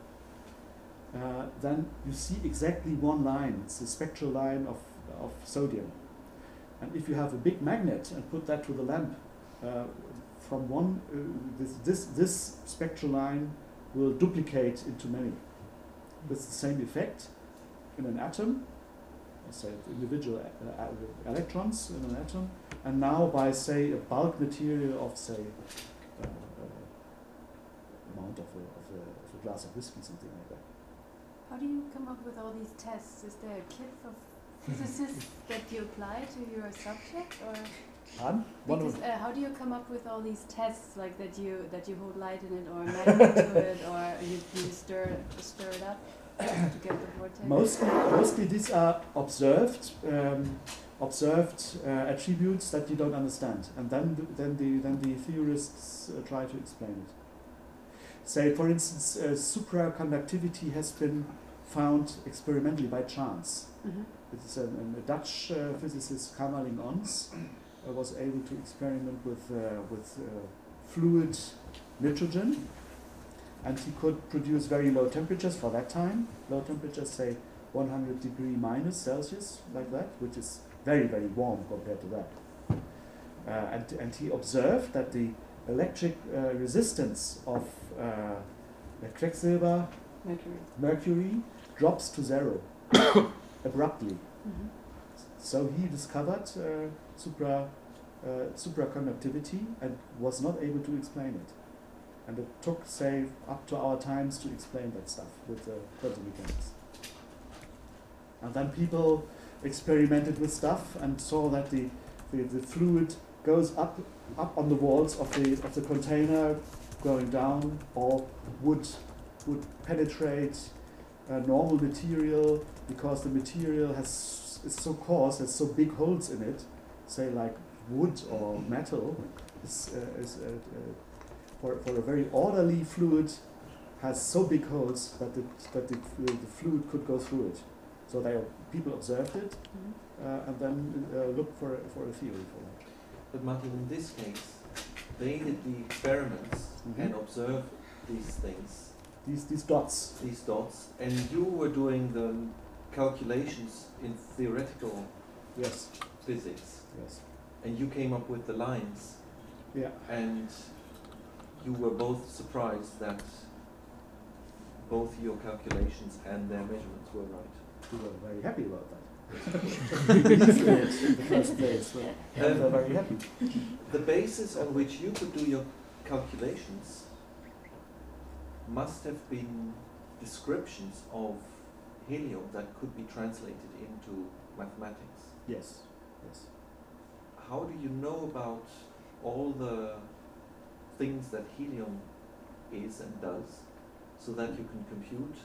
Uh, then you see exactly one line. It's the spectral line of, of sodium. And if you have a big magnet and put that to the lamp, uh, from one, uh, this, this, this spectral line will duplicate into many. With the same effect in an atom, let's say individual uh, uh, electrons in an atom, and now by, say, a bulk material of, say, uh, uh, amount of a, of, a, of a glass of whiskey, something like that. How do you come up with all these tests? Is there a kit for physicists that you apply to your subject, or Um, one because, of- uh, how do you come up with all these tests, like that you that you hold light in it, or a magnet to it, or you, you stir stir it up to get the vortex? Mostly, mostly these are observed, um, observed uh, attributes that you don't understand, and then the, then the then the theorists uh, try to explain it. Say, for instance, uh, supraconductivity has been found experimentally by chance. Mm-hmm. It's a, a Dutch uh, physicist, Kamerlingh Ons, uh, was able to experiment with uh, with uh, fluid nitrogen, and he could produce very low temperatures for that time. Low temperatures, say one hundred degree minus Celsius, like that, which is very, very warm compared to that. Uh, and, and he observed that the electric uh, resistance of uh, the quecksilber, Mercury. mercury, drops to zero abruptly. Mm-hmm. So he discovered uh, supra, uh, supraconductivity and was not able to explain it. And it took, say, up to our times to explain that stuff with uh, quantum mechanics. And then people experimented with stuff and saw that the, the, the fluid goes up up on the walls of the of the container, going down, or would would penetrate a normal material because the material has is so coarse, has so big holes in it, say like wood or metal, is, uh, is uh, uh, for for a very orderly fluid has so big holes that the that the, the fluid could go through it. So they people observed it Mm-hmm. uh, and then uh, looked for a, for a theory for that. But Martin, in this case, they did the experiments Mhm. and observed these things, These these dots. these dots, and you were doing the calculations in theoretical Yes. physics, Yes. and you came up with the lines, Yeah. and you were both surprised that both your calculations and their measurements were right. We were very happy about that. We believed in it in the first place. So we Um, were very happy. The basis on which you could do your calculations must have been descriptions of helium that could be translated into mathematics. Yes. Yes. How do you know about all the things that helium is and does, so that you can compute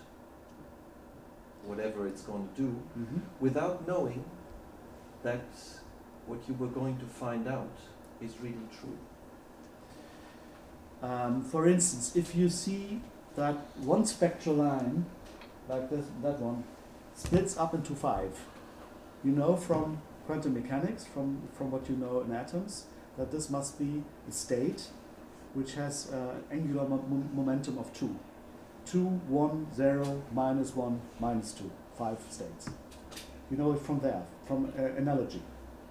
whatever it's going to do, Mm-hmm. without knowing that what you were going to find out is really true? Um, for instance, if you see that one spectral line, like this, that one, splits up into five, you know from quantum mechanics, from, from what you know in atoms, that this must be a state which has uh, angular mo mo momentum of two. two, one, zero, minus one, minus two. Five states. You know it from there, from uh, analogy.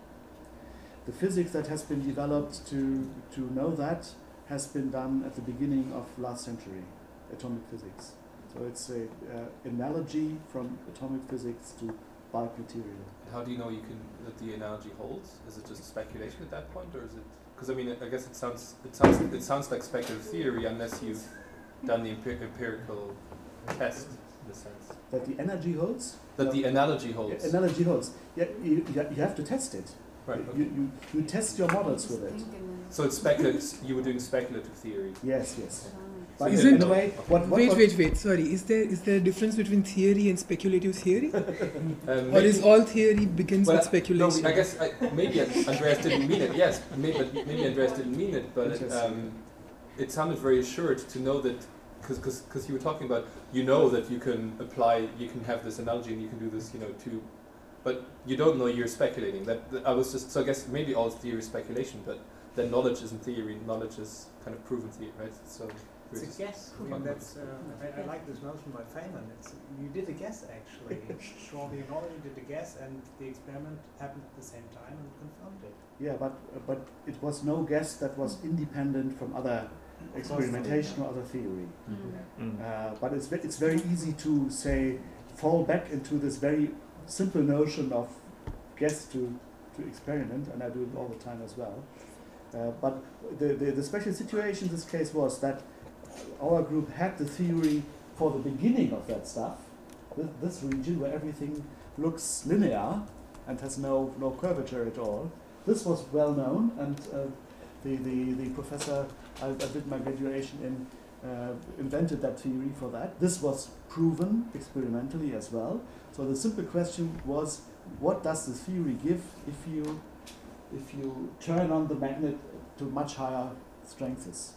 The physics that has been developed to, to know that has been done at the beginning of last century, atomic physics. So it's a uh, analogy from atomic physics to bulk material. How do you know you can that the analogy holds? Is it just speculation at that point, or is it? Because I mean, I guess it sounds it sounds it sounds like speculative theory unless you've done the empir empirical test in a sense. That the energy holds? That No. the analogy holds. Yeah, analogy holds. Yeah, you, you have to test it. Right. You, Okay. you, you test your models with it. Think and then So it's speculative. You were doing speculative theory. Yes, yes. put on it. But Isn't- in a way, what, what, Wait, what wait, wait. Sorry. Is there is there a difference between theory and speculative theory, Um, or is maybe- all theory begins well, with speculation? No, I guess I, maybe Andreas didn't mean it. Yes, maybe maybe Andreas didn't mean it, but it, um, it sounded very assured to know that because because you were talking about you know that you can apply you can have this analogy and you can do this you know to, but you don't know you're speculating. That, that I was just so I guess maybe all theory is speculation, but then knowledge isn't theory. Knowledge is kind of proven theory, right? So It's a guess. I mean, that's, uh, I, I like this notion by Feynman. It's, you did a guess, actually. Strongly knowledge, you did a guess, and the experiment happened at the same time and confirmed it. Yeah, but but it was no guess that was independent from other experimentation or other theory. Mm. Mm. Uh, but it's ve- it's very easy to say fall back into this very simple notion of guess to to experiment, and I do it all the time as well. Uh, but the, the the special situation in this case was that our group had the theory for the beginning of that stuff, this, this region where everything looks linear and has no no curvature at all. This was well known, and uh, the, the the professor I, I did my graduation in uh, invented that theory for that. This was proven experimentally as well. So the simple question was, what does the theory give if you if you turn on the magnet to much higher strengths?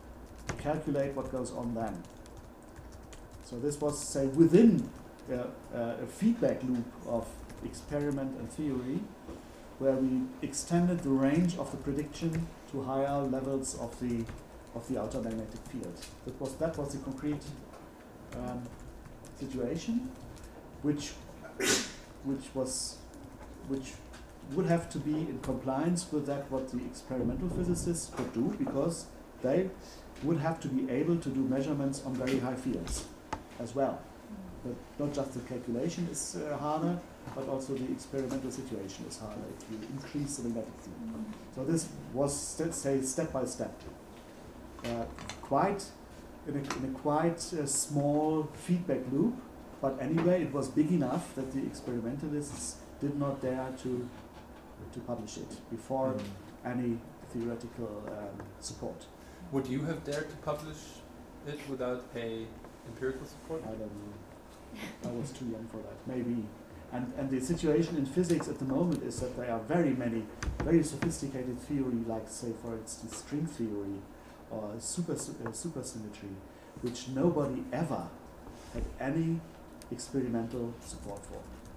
Calculate what goes on then. So this was, say, within uh, uh, a feedback loop of experiment and theory, where we extended the range of the prediction to higher levels of the of the outer magnetic field. That was that was the concrete um, situation, which which was which would have to be in compliance with that what the experimental physicists could do, because they would have to be able to do measurements on very high fields as well. But not just the calculation is uh, harder, but also the experimental situation is harder if you increase the magnetic field. So this was, st say, step by step. Uh, quite in a, in a quite uh, small feedback loop, but anyway, it was big enough that the experimentalists did not dare to to publish it before any theoretical um, support. would you have dared to publish it without a empirical support? I don't know. I was too young for that. Maybe. And and the situation in physics at the moment is that there are very many, very sophisticated theory, like say for instance string theory or super uh, supersymmetry, which nobody ever had any experimental support for.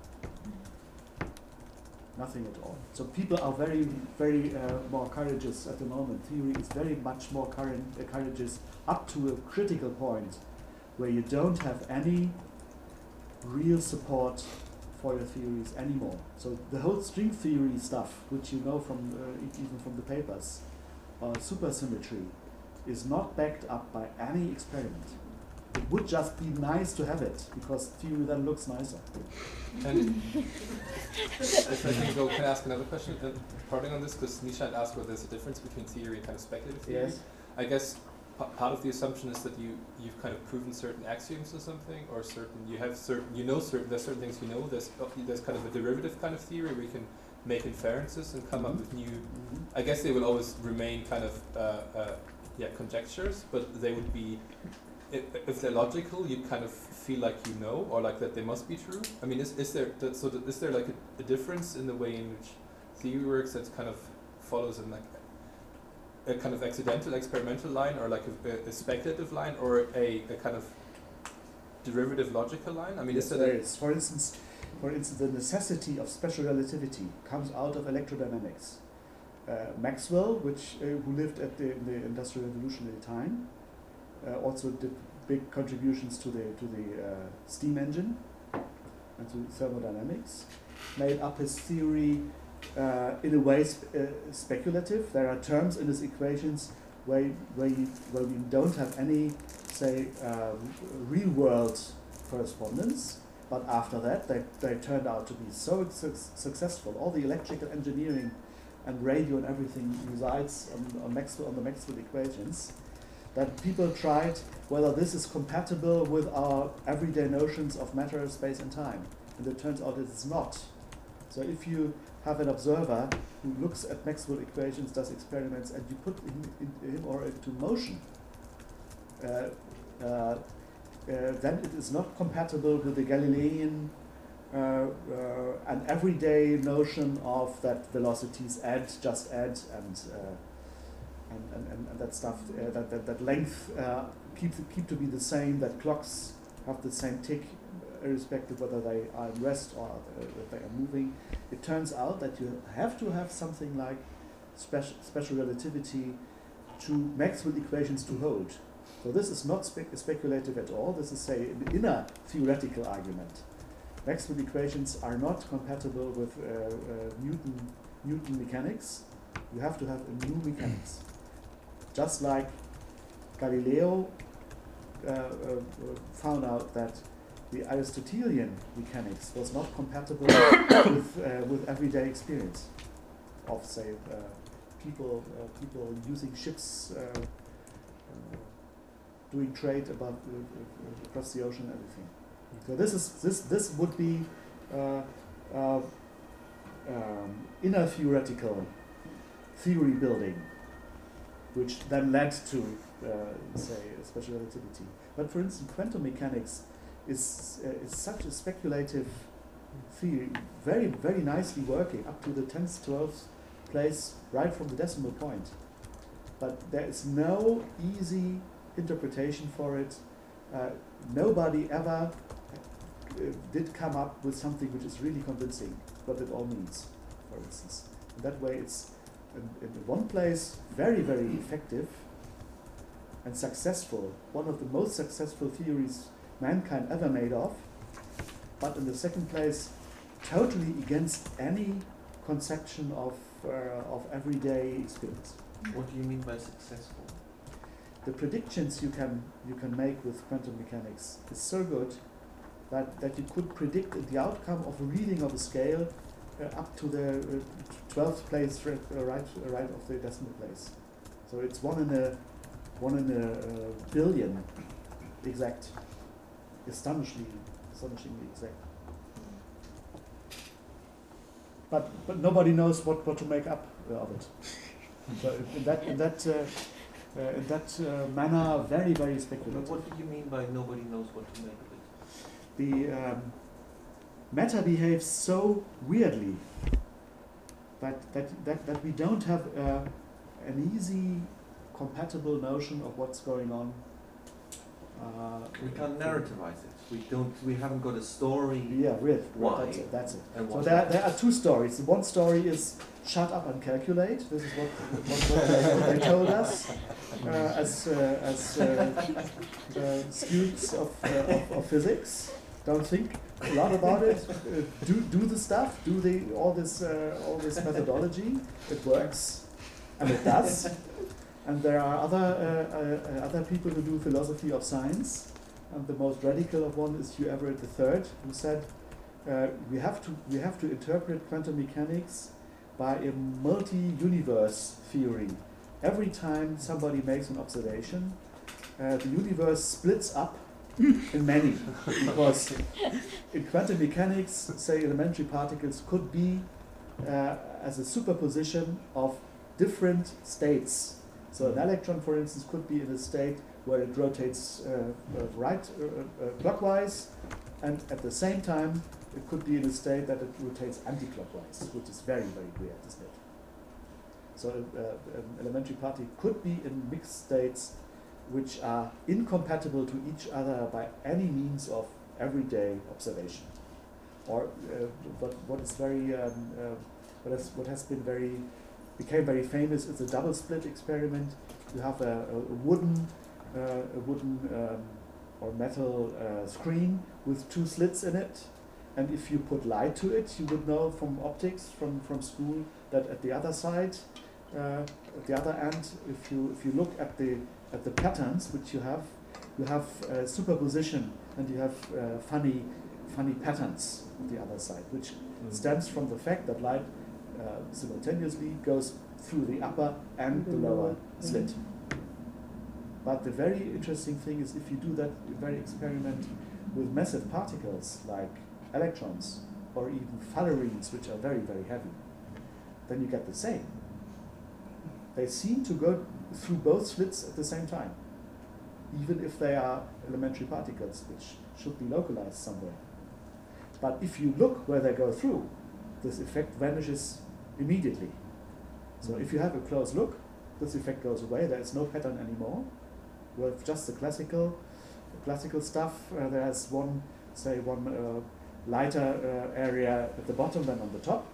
Nothing at all. So people are very, very uh, more courageous at the moment. Theory is very much more current, uh, courageous up to a critical point where you don't have any real support for your theories anymore. So the whole string theory stuff, which you know from uh, even from the papers, or supersymmetry, is not backed up by any experiment. It would just be nice to have it, because theory then looks nicer. And if I can go, can I ask another question? Uh, parting on this, because Nishant asked whether there's a difference between theory and kind of speculative theory. Yes. I guess p- part of the assumption is that you you've kind of proven certain axioms or something, or certain you have certain you know certain there's certain things you know. There's uh, there's kind of a derivative kind of theory where you can make inferences and come up with new. I guess they will always remain kind of uh, uh, yeah conjectures, but they would be. If, if they're logical, you kind of feel like you know, or like that they must be true. I mean, is is there that, so that, is there like a, a difference in the way in which theory works that kind of follows in like a kind of accidental experimental line, or like a, a, a speculative line, or a, a kind of derivative logical line? I mean, Yes, is there there a- is. For instance, for instance, the necessity of special relativity comes out of electrodynamics. Uh, Maxwell, which uh, who lived at the, in the Industrial Revolutionary time, uh, also did big contributions to the to the uh, steam engine and to thermodynamics. Made up his theory uh, in a way sp uh, speculative. There are terms in his equations where where, you, where we don't have any, say, uh, real world correspondence. But after that, they they turned out to be so su successful. All the electrical engineering and radio and everything resides on, on, Maxwell, on the Maxwell equations, that people tried whether this is compatible with our everyday notions of matter, space and time. And it turns out it's not. So if you have an observer who looks at Maxwell equations, does experiments, and you put him, in, him or into motion, uh, uh, uh, then it is not compatible with the Galilean Uh, uh, an everyday notion of that velocities add, just add, and uh, and, and, and, and that stuff, uh, that, that that length uh, keep keep to be the same, that clocks have the same tick, irrespective whether they are in rest or uh, that they are moving. It turns out that you have to have something like special special relativity to Maxwell equations to hold. So this is not spe speculative at all. This is, say, an inner theoretical argument. Maxwell equations are not compatible with uh, uh, Newton Newton mechanics. You have to have a new mechanics. Just like Galileo uh, uh, found out that the Aristotelian mechanics was not compatible with uh, with everyday experience of, say, uh, people uh, people using ships, uh, uh, doing trade above uh, across the ocean, and everything. So this is this this would be uh, uh, um, inner theoretical theory building, which then led to uh, say special relativity. But for instance, quantum mechanics is uh, is such a speculative theory, very very nicely working up to the tenth, twelfth place, right from the decimal point. But there is no easy interpretation for it. Uh, nobody ever Uh, did come up with something which is really convincing what it all means, for instance. In that way, it's in, in one place very, very effective and successful, one of the most successful theories mankind ever made of, but in the second place, totally against any conception of, uh, of everyday experience. What do you mean by successful? The predictions you can, you can make with quantum mechanics is so good That, that you could predict the outcome of a reading of a scale uh, up to the uh, twelfth place, right, uh, right, uh, right of the decimal place. So it's one in a one in a uh, billion exact, astonishingly, astonishingly exact. But but nobody knows what, what to make up uh, of it. So in that in that uh, uh, in that uh, manner, very very speculative. What do you mean by nobody knows what to make of it? The um, matter behaves so weirdly that, that, that, that we don't have uh, an easy, compatible notion of what's going on. Uh, we can't narrativize it. We don't. We haven't got a story. Yeah, really. Why? That's it. That's it. And So what there, there are two stories. One story is shut up and calculate. This is what, what, what, they, what they told us uh, as uh, as uh, uh, students of, uh, of, of physics. Don't think a lot about it. Uh, do do the stuff. Do the all this uh, all this methodology. It works, and it does. And there are other uh, uh, other people who do philosophy of science. And the most radical of one is Hugh Everett the third, who said uh, we have to we have to interpret quantum mechanics by a multi-universe theory. Every time somebody makes an observation, uh, the universe splits up in many, because in quantum mechanics, say elementary particles could be uh, as a superposition of different states. So an electron, for instance, could be in a state where it rotates uh, uh, right uh, uh, clockwise, and at the same time it could be in a state that it rotates anti-clockwise, which is very, very weird, isn't it? So uh, an elementary particle could be in mixed states which are incompatible to each other by any means of everyday observation. or uh, what what is very um, uh, what has what has been very became very famous is the double slit experiment. You have a, a wooden uh, a wooden um, or metal uh, screen with two slits in it, and if you put light to it, you would know from optics from, from school that at the other side, uh, at the other end, if you if you look at the at the patterns which you have, you have uh, superposition, and you have uh, funny funny patterns on the other side, which Mm. stems from the fact that light uh, simultaneously goes through the upper and the lower slit. But the very interesting thing is if you do that very experiment with massive particles like electrons or even fullerenes, which are very, very heavy, then you get the same. They seem to go through both slits at the same time, even if they are elementary particles, which should be localized somewhere. But if you look where they go through, this effect vanishes immediately. So if you have a close look, this effect goes away. There is no pattern anymore. You have just the classical, the classical stuff. Uh, there's one, say, one uh, lighter uh, area at the bottom than on the top.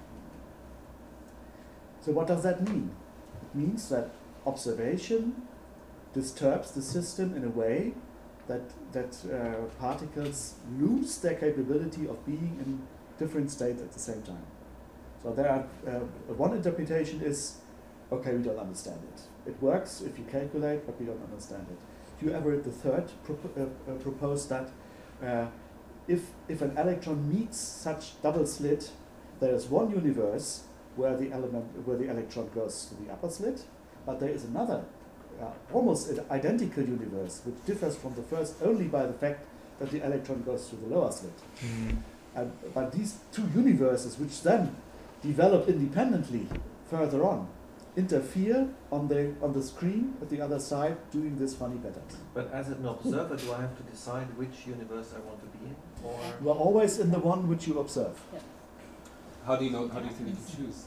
So what does that mean? It means that observation disturbs the system in a way that that uh, particles lose their capability of being in different states at the same time. So there are uh, one interpretation is, okay, we don't understand it. It works if you calculate, but we don't understand it. Hugh Everett the third propo- uh, uh, proposed that uh, if if an electron meets such double slit, there is one universe where the element where the electron goes to the upper slit, but there is another uh, almost an identical universe which differs from the first only by the fact that the electron goes to the lower slit. Mm. And, but these two universes, which then develop independently further on, interfere on the on the screen at the other side, doing this funny patterns. But as an observer, do I have to decide which universe I want to be in? Or You are always in the one which you observe. How do you know? How do you think you can choose?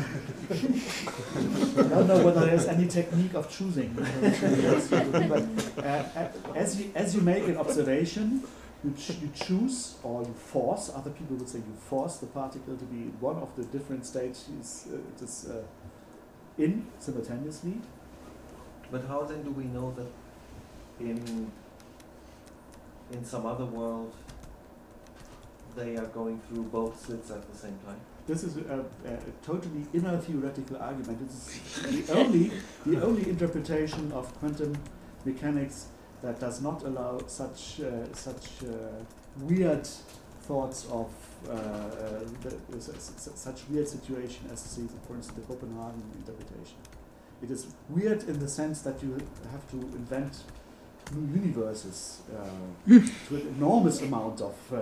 I don't know whether there's any technique of choosing. But uh, as you as you make an observation, you, ch- you choose or you force. Other people would say you force the particle to be in one of the different stages uh, it is uh, in simultaneously. But how then do we know that in in some other world they are going through both slits at the same time? This is a, a, a totally inner theoretical argument. This is the only the only interpretation of quantum mechanics that does not allow such uh, such uh, weird thoughts of uh, uh, the, the, s- s- such weird situation as, say, for instance, the Copenhagen interpretation. It is weird in the sense that you have to invent new universes uh, to an enormous amount of uh,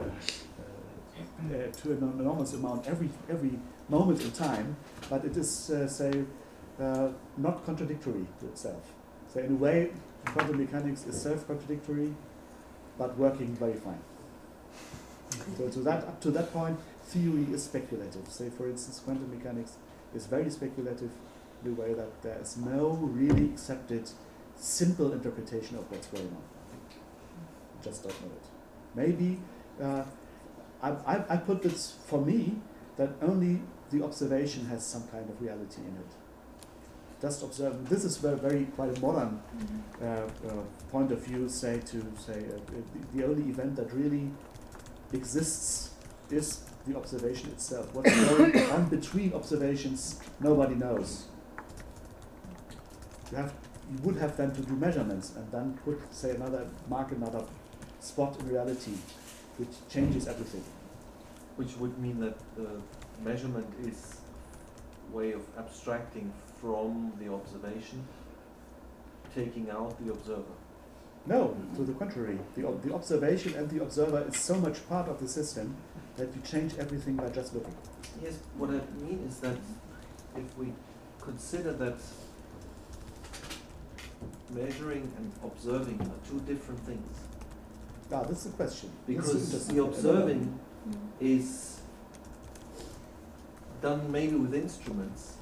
uh, to an enormous amount every every moment in time, but it is uh, say uh, not contradictory to itself. So in a way, quantum mechanics is self-contradictory, but working very fine. So to that up to that point, theory is speculative. Say for instance, quantum mechanics is very speculative in the way that there is no really accepted simple interpretation of what's going on. You just don't know it. Maybe uh, I, I, I put this for me that only the observation has some kind of reality in it. Just observe. This is very, very quite a modern uh, uh, point of view. Say to say uh, the, the only event that really exists is the observation itself. What's going on between observations, nobody knows. You have, you would have then to do measurements and then put, say, another mark another spot in reality, which changes everything. Which would mean that the measurement is a way of abstracting from the observation, taking out the observer. No, to the contrary. The, ob- the observation and the observer is so much part of the system that you change everything by just looking. Yes, what I mean is that if we consider that measuring and observing are two different things, Ah, this is the question. This is because interesting. the observing is done maybe with instruments,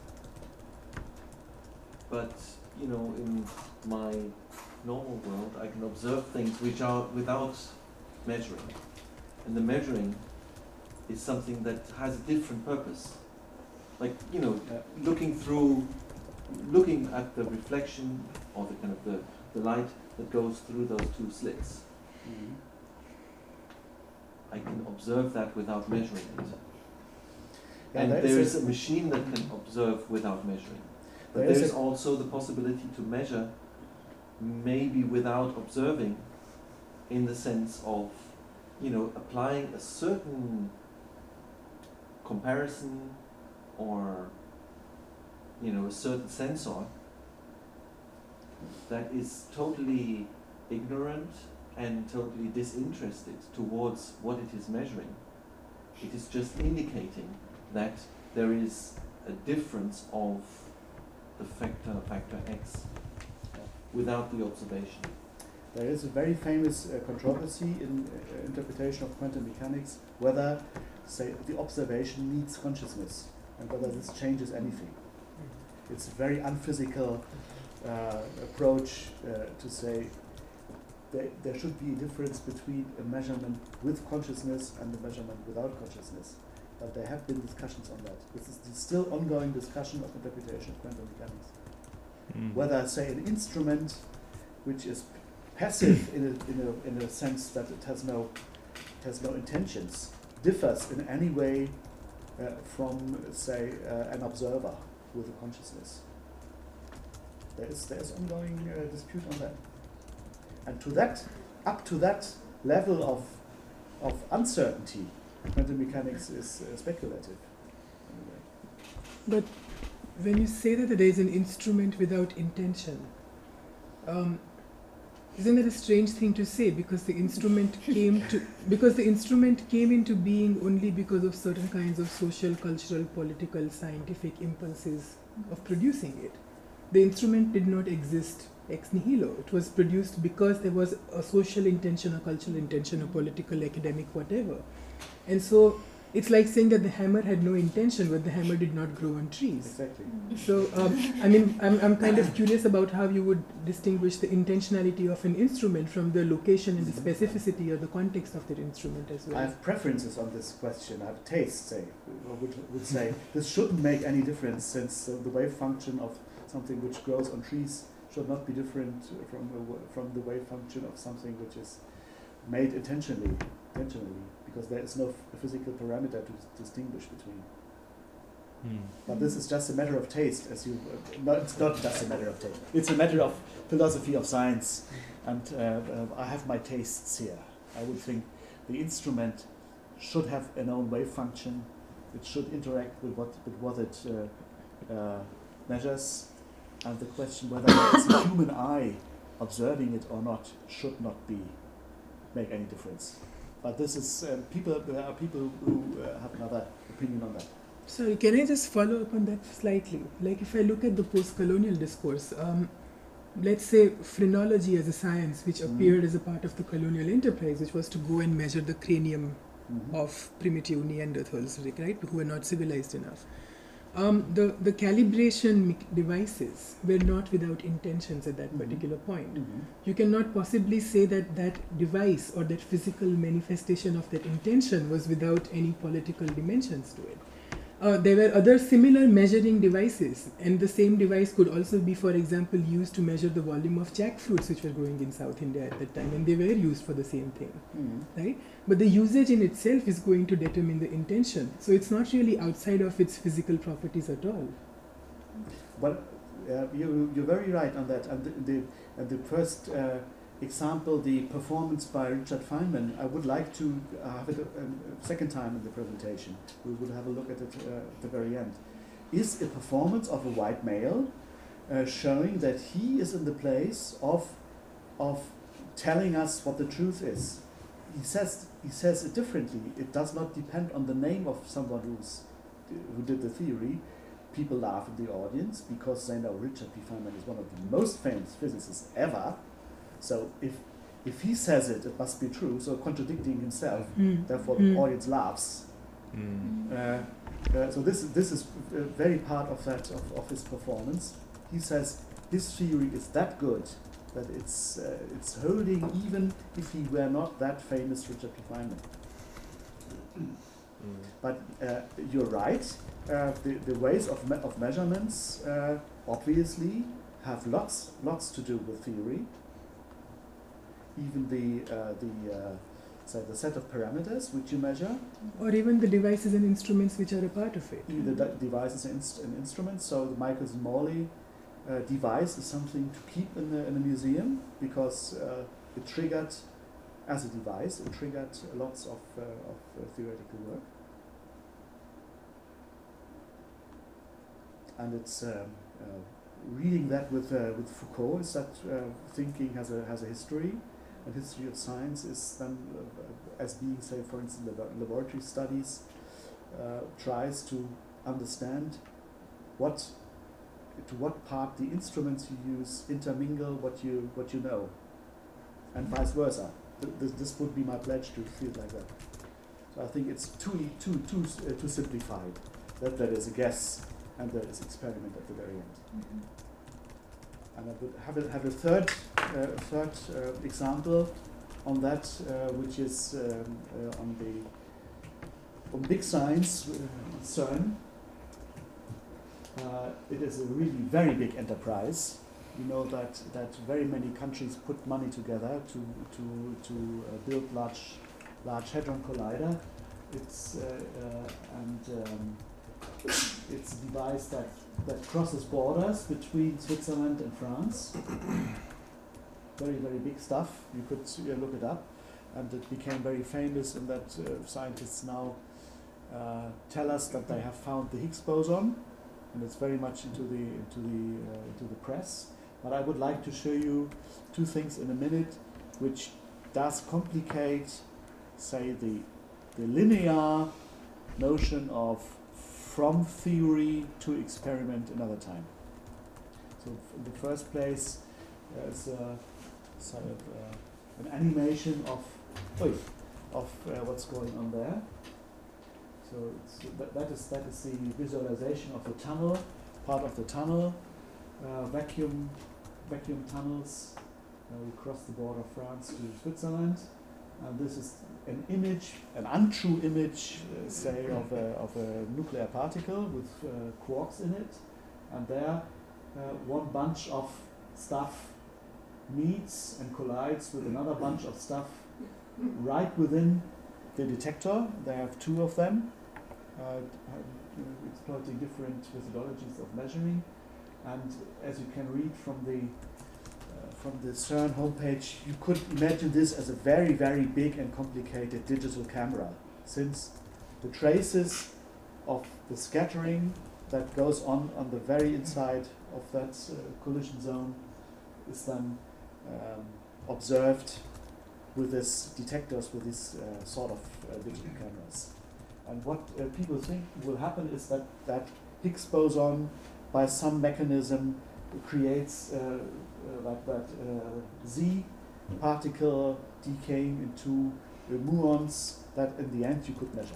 but you know, in my normal world I can observe things which are without measuring, and the measuring is something that has a different purpose. Like, you know, looking through, looking at the reflection or the kind of the, the light that goes through those two slits. Mhm. I can observe that without measuring it. Yeah, And there there is is a- a machine that can observe without measuring. But There is there is a- also the possibility to measure maybe without observing, in the sense of, you know, applying a certain comparison or, you know, a certain sensor that is totally ignorant and totally disinterested towards what it is measuring. It is just indicating that there is a difference of the factor factor x without the observation. There is a very famous uh, controversy in uh, interpretation of quantum mechanics whether, say, the observation needs consciousness and whether this changes anything. It's a very unphysical uh, approach uh, to say there, there should be a difference between a measurement with consciousness and a measurement without consciousness. But there have been discussions on that. This is the still ongoing discussion of interpretation of quantum mechanics. Mm. Whether, say, an instrument which is passive in a, in a, in a sense that it has no, it has no intentions, differs in any way uh, from, say, uh, an observer with a consciousness. There is, there is ongoing uh, dispute on that. And to that, up to that level of, of uncertainty, quantum mechanics is uh, speculative. Anyway. But when you say that there is an instrument without intention, um, isn't that a strange thing to say? Because the instrument came to because the instrument came into being only because of certain kinds of social, cultural, political, scientific impulses of producing it. The instrument did not exist ex nihilo. It was produced because there was a social intention, a cultural intention, a political, academic, whatever. And so it's like saying that the hammer had no intention, but the hammer did not grow on trees. Exactly. So, um, I mean, I'm, I'm kind of curious about how you would distinguish the intentionality of an instrument from the location and the specificity or the context of that instrument as well. I have preferences on this question. I have tastes, say, or would, would say this shouldn't make any difference since uh, the wave function of something which grows on trees should not be different from the, w- from the wave function of something which is made intentionally, intentionally, because there is no f- physical parameter to s- distinguish between. Mm. But this is just a matter of taste, as you. Uh, no, it's not just a matter of taste. It's a matter of philosophy of science, and uh, uh, I have my tastes here. I would think the instrument should have an own wave function. It should interact with what with what it uh, uh, measures, and the question whether it's a human eye observing it or not should not be make any difference. But this is uh, people. There are people who uh, have another opinion on that. Sorry, can I just follow up on that slightly? Like if I look at the post-colonial discourse, um, let's say phrenology as a science, which Mhm. appeared as a part of the colonial enterprise, which was to go and measure the cranium Mhm. of primitive Neanderthals, right, who were not civilized enough. Um, the, the calibration mech- devices were not without intentions at that Mhm. particular point. Mhm. You cannot possibly say that that device or that physical manifestation of that intention was without any political dimensions to it. Uh, there were other similar measuring devices, and the same device could also be, for example, used to measure the volume of jackfruits which were growing in South India at that time, and they were used for the same thing, Mhm. right? But the usage in itself is going to determine the intention, so it's not really outside of its physical properties at all. But uh, you, you're very right on that. And the, the, and the first uh, example, the performance by Richard Feynman, I would like to uh, have it a, a second time in the presentation. We will have a look at it uh, at the very end. Is a performance of a white male uh, showing that he is in the place of, of telling us what the truth is. He says, he says it differently. It does not depend on the name of someone who's, who did the theory. People laugh in the audience because they know Richard P. Feynman is one of the most famous physicists ever. So if if he says it, it must be true. So contradicting himself, Mm. therefore Mm. the audience laughs. Mm. Uh, uh, so this is this is uh, very part of that of, of his performance. He says his theory is that good that it's uh, it's holding even if he were not that famous Richard P. Feynman. Mm. But uh, you're right. Uh, the, the ways of, me- of measurements uh, obviously have lots lots to do with theory. Even the uh, the uh, so the set of parameters which you measure, Or even the devices and instruments which are a part of it. even the de- devices and, inst- and instruments. So the Michelson Morley uh, device is something to keep in the in a museum because uh, it triggered as a device. It triggered lots of uh, of uh, theoretical work. And it's um, uh, reading that with uh, with Foucault is that uh, thinking has a has a history, and history of science is then uh, as being, say, for instance, labo- laboratory studies uh, tries to understand what to what part the instruments you use intermingle what you what you know, and vice versa. Th- this, this would be my pledge to feel like that. So I think it's too e- too too s- uh, too simplified. That there is a guess and there is experiment at the very end. Mhm. And I would have a, have a third uh, third uh, example on that, uh, which is um, uh, on the on big science, uh, CERN. Uh, it is a really very big enterprise. You know that that very many countries put money together to to to uh, build large large hadron collider. It's uh, uh, and um, it's a device that that crosses borders between Switzerland and France. Very, very big stuff. You could uh, look it up, and it became very famous in that uh, scientists now uh, tell us that they have found the Higgs boson, and it's very much into the into the uh, into the press. But I would like to show you two things in a minute, which does complicate, say, the the linear notion of from theory to experiment another time. So f- in the first place, there's a sort of uh, an animation of oy, of uh, what's going on there. So it's, that, that is that is the visualization of the tunnel, part of the tunnel, uh, vacuum vacuum tunnels. Uh, we cross the border of France to Switzerland. And this is an image, an untrue image, uh, say, of a, of a nuclear particle with uh, quarks in it. And there, uh, one bunch of stuff meets and collides with another bunch of stuff right within the detector. They have two of them, uh, uh, exploiting different methodologies of measuring. And as you can read from the from the CERN homepage, you could imagine this as a very, very big and complicated digital camera, since the traces of the scattering that goes on on the very inside of that uh, collision zone is then um, observed with these detectors, with these uh, sort of uh, digital cameras. And what uh, people think will happen is that that Higgs boson, by some mechanism, creates uh, uh, like that uh, Z particle decaying into uh, muons that in the end you could measure.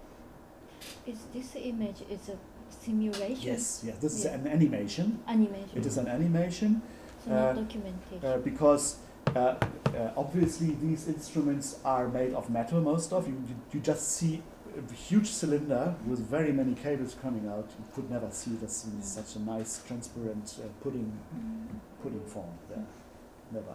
Is this image is a simulation? Yes, yes. This Yeah. is an animation. Animation. It is an animation So not uh, documentation. uh, because uh, uh, obviously these instruments are made of metal. Most of you, you, you just see a huge cylinder with very many cables coming out. You could never see this in such a nice, transparent uh, pudding Mm. pudding form there. Never.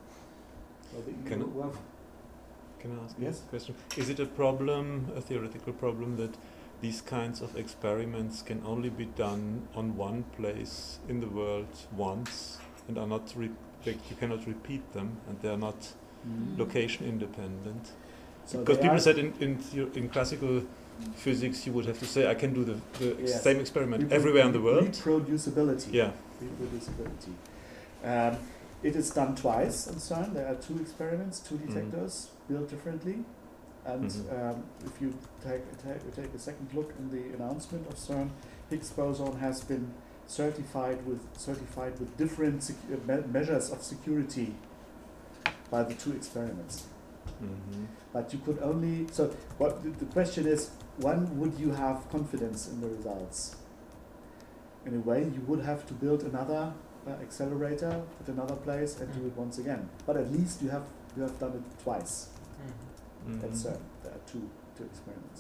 So the, Can you, well, Can I ask Yes. a question? Is it a problem, a theoretical problem, that these kinds of experiments can only be done on one place in the world once and are not re- like you cannot repeat them, and they are not mm. location independent? So Because they people are- said in in, theo- in classical physics you would have to say I can do the, the ex- Yes. same experiment Repro- everywhere in the world. Reproducibility. Yeah. Reproducibility. Um, it is done twice in CERN. There are two experiments, two detectors built differently. And Mhm. um, if you take, take take a second look in the announcement of CERN, Higgs boson has been certified with certified with different secu- uh, me- measures of security by the two experiments. Mhm. But you could only so what the, the question is, when would you have confidence in the results? In a way, you would have to build another uh, accelerator at another place and do it once again. But at least you have you have done it twice Mm-hmm. Mhm. at CERN. There are two two experiments.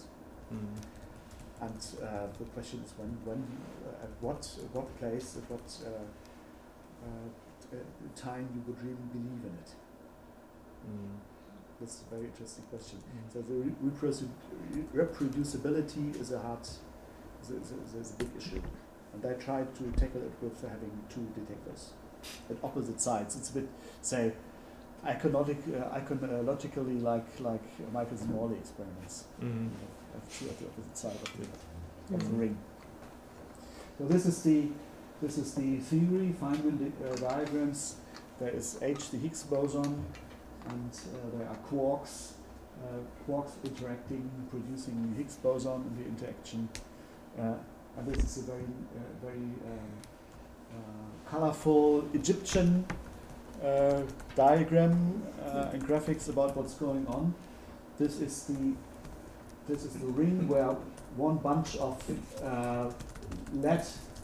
Mm. And uh, the question is when, when, uh, at what, at what place, at what uh, uh, t- uh, time you would really believe in it. Mm. That's a very interesting question. Mm. So the re- reprodu- re- reproducibility is a hard, is a, is, a, is a big issue, and I tried to tackle it with having two detectors at opposite sides. It's a bit, say, iconotic, uh, iconologically like like Michael's Morley experiments. Mm. You have two at the opposite side of the, of the Mm. ring. So this is the this is the theory, Feynman di- uh, diagrams. There is H, the Higgs boson, and uh, there are quarks, uh, quarks interacting, producing Higgs boson in the interaction. Uh, and this is a very, uh, very um, uh, colorful Egyptian uh, diagram uh, and graphics about what's going on. This is the this is the ring where one bunch of uh, lead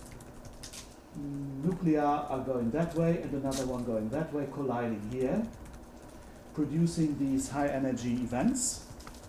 nuclei are going that way and another one going that way, colliding here, producing these high energy events,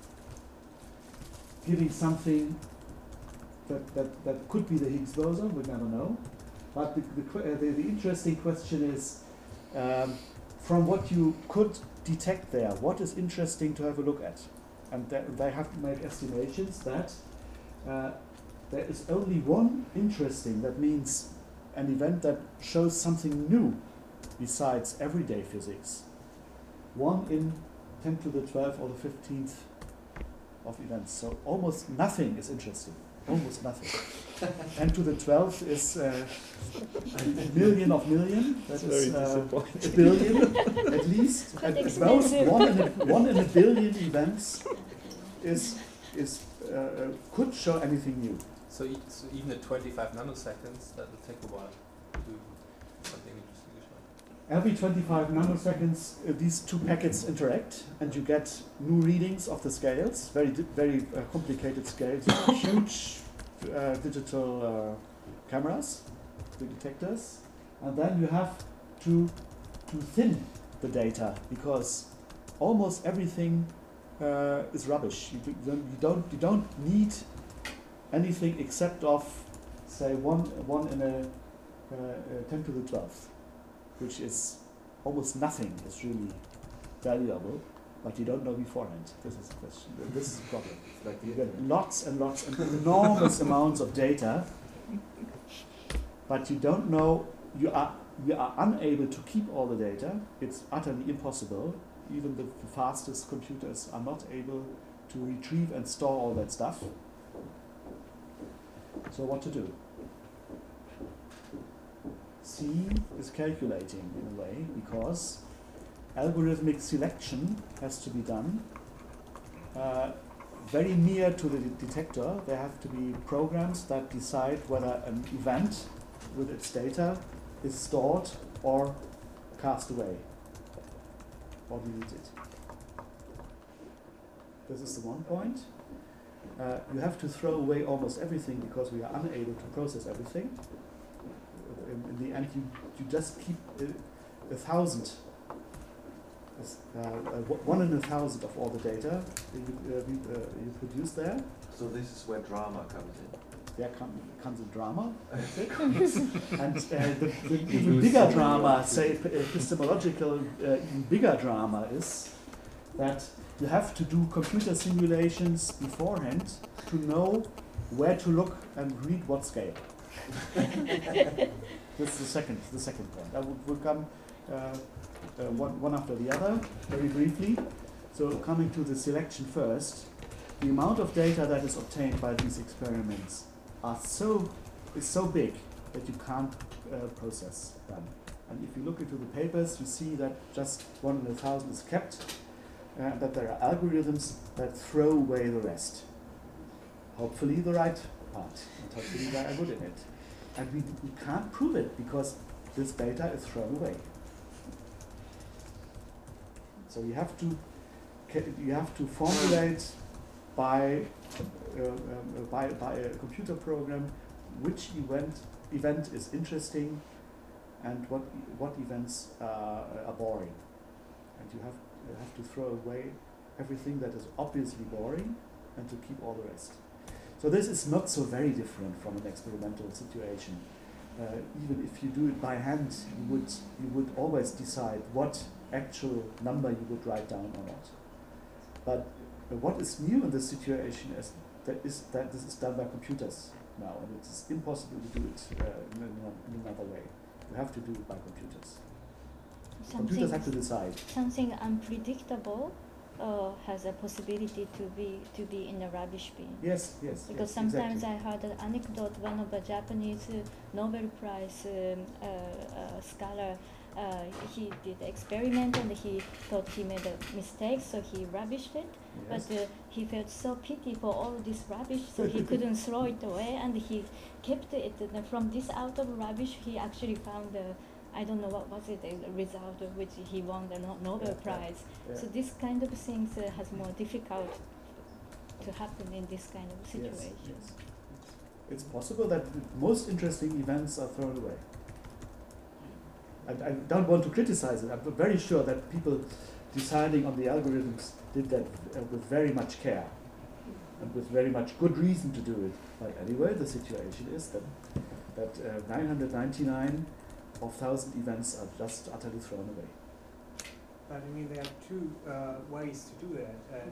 giving something that, that, that could be the Higgs boson, we never know. But the, the, que- uh, the, the interesting question is, um, from what you could detect there, what is interesting to have a look at? And th- they have to make estimations that uh, there is only one interesting, that means an event that shows something new besides everyday physics. One in ten to the twelfth or the fifteenth of events. So almost nothing is interesting. Almost nothing. ten to the twelfth is uh, a million of million. That That's is very uh, a disappointing. billion at least. Quite At at most, expensive. one in a, one in a billion events is is uh, uh, could show anything new. So, e- so even at twenty-five nanoseconds, that will take a while to do something interesting to show. Every twenty-five nanoseconds, uh, these two packets interact, and you get new readings of the scales. Very, di- very uh, complicated scales. Huge uh, digital uh, cameras, the detectors, and then you have to to thin the data because almost everything uh, is rubbish. You, do, you don't you don't need anything except of say one one in a uh, uh, ten to the twelfth. Which is almost nothing is really valuable, but you don't know beforehand. This is the question. This is the problem. Like you get lots and lots and enormous amounts of data, but you don't know. You are you are unable to keep all the data. It's utterly impossible. Even the, the fastest computers are not able to retrieve and store all that stuff. So what to do? C is calculating in a way because algorithmic selection has to be done uh, very near to the de- detector. There have to be programs that decide whether an event with its data is stored or cast away or deleted. This is the one point. Uh, you have to throw away almost everything because we are unable to process everything. In, in the end, you, you just keep a, a thousand, uh, uh, one in a thousand of all the data you, uh, you, uh, you produce there. So this is where drama comes in. There come, comes a drama, that's it. And uh, the, the even bigger drama, say epistemological, uh, even bigger drama is that you have to do computer simulations beforehand to know where to look and read what scale. That's the second, the second point. I will, will come uh, uh, one, one after the other, very briefly. So coming to the selection first, the amount of data that is obtained by these experiments are so is so big that you can't uh, process them. And if you look into the papers, you see that just one in a thousand is kept, and that there are algorithms that throw away the rest. Hopefully the right part, and hopefully they are good in it. And we, we can't prove it because this data is thrown away. So you have to ca- you have to formulate by uh, um, by by a computer program which event event is interesting and what what events are, are boring. And you have you have to throw away everything that is obviously boring and to keep all the rest. So this is not so very different from an experimental situation. Uh, even if you do it by hand, you would you would always decide what actual number you would write down or not. But uh, what is new in this situation is that is that this is done by computers now, and it's impossible to do it uh, in, in another way. You have to do it by computers. Computers have to decide. Something unpredictable uh, has a possibility to be to be in the rubbish bin. Yes, yes. Because yes, sometimes exactly. I heard an anecdote. One of the Japanese uh, Nobel Prize um, uh, uh, scholar, uh, he did the experiment and he thought he made a mistake, so he rubbished it. Yes. But uh, he felt so pity for all this rubbish, so he couldn't throw it away, and he kept it. And from this out of rubbish, he actually found a, I don't know what was it, a result of which he won the no- Nobel Yeah, yeah, Prize. yeah. So this kind of things uh, has more difficult to happen in this kind of Yes, situation. yes. It's possible that the most interesting events are thrown away. I, I don't want to criticize it. I'm very sure that people deciding on the algorithms did that uh, with very much care and with very much good reason to do it. But anyway, the situation is that that uh, nine hundred ninety-nine of one thousand events are just utterly thrown away. But I mean, there are two uh, ways to do that. Uh,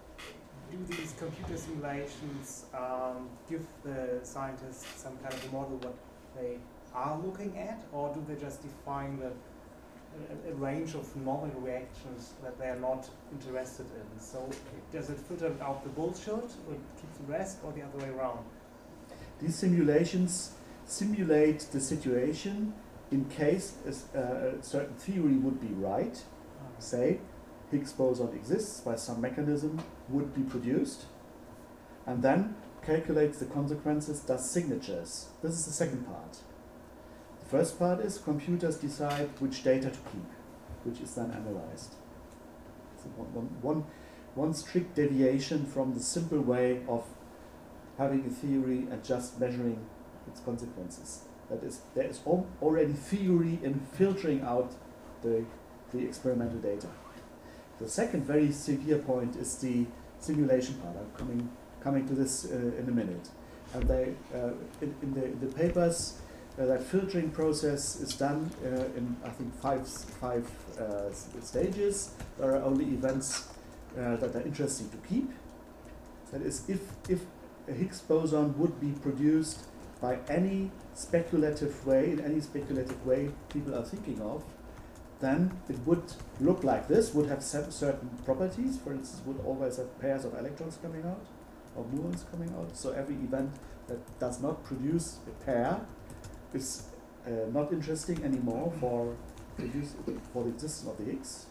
do these computer simulations um, give the scientists some kind of a model what they are looking at, or do they just define the, a, a range of normal reactions that they are not interested in? So does it filter out the bullshit, or keep the rest, or the other way around? These simulations simulate the situation in case a, uh, a certain theory would be right. Say, Higgs boson exists by some mechanism, would be produced, and then calculates the consequences, does signatures. This is the second part. The first part is computers decide which data to keep, which is then analyzed. So one, one, one, one strict deviation from the simple way of having a theory and just measuring its consequences. That is, there is al- already theory in filtering out the, the experimental data. The second very severe point is the simulation part. I'm coming coming to this uh, in a minute. And they uh, in, in the in the papers uh, that filtering process is done uh, in I think five five uh, s- stages. There are only events uh, that are interesting to keep. That is, if if a Higgs boson would be produced by any speculative way, in any speculative way people are thinking of, then it would look like this, would have cer- certain properties. For instance, would always have pairs of electrons coming out, or muons coming out. So every event that does not produce a pair is uh, not interesting anymore for the, use, for the existence of the Higgs,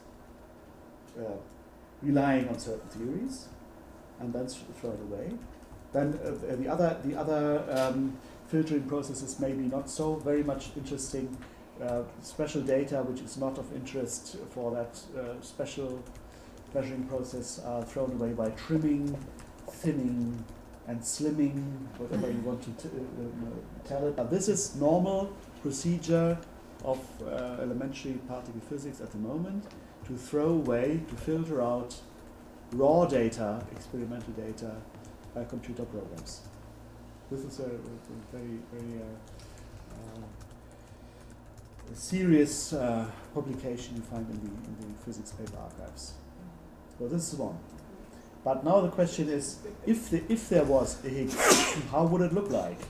uh, relying on certain theories, and then th- thrown away. Then uh, the other, the other um, filtering processes may be not so very much interesting. Uh, special data which is not of interest for that uh, special measuring process are thrown away by trimming, thinning, and slimming, whatever you want to t- uh, tell it. But this is normal procedure of uh, elementary particle physics at the moment, to throw away, to filter out raw data, experimental data, by computer programs. This is a, a very, very uh, uh, a serious uh, publication you find in the, in the physics paper archives. So this is one. But now the question is, if the, if there was a Higgs, how would it look like?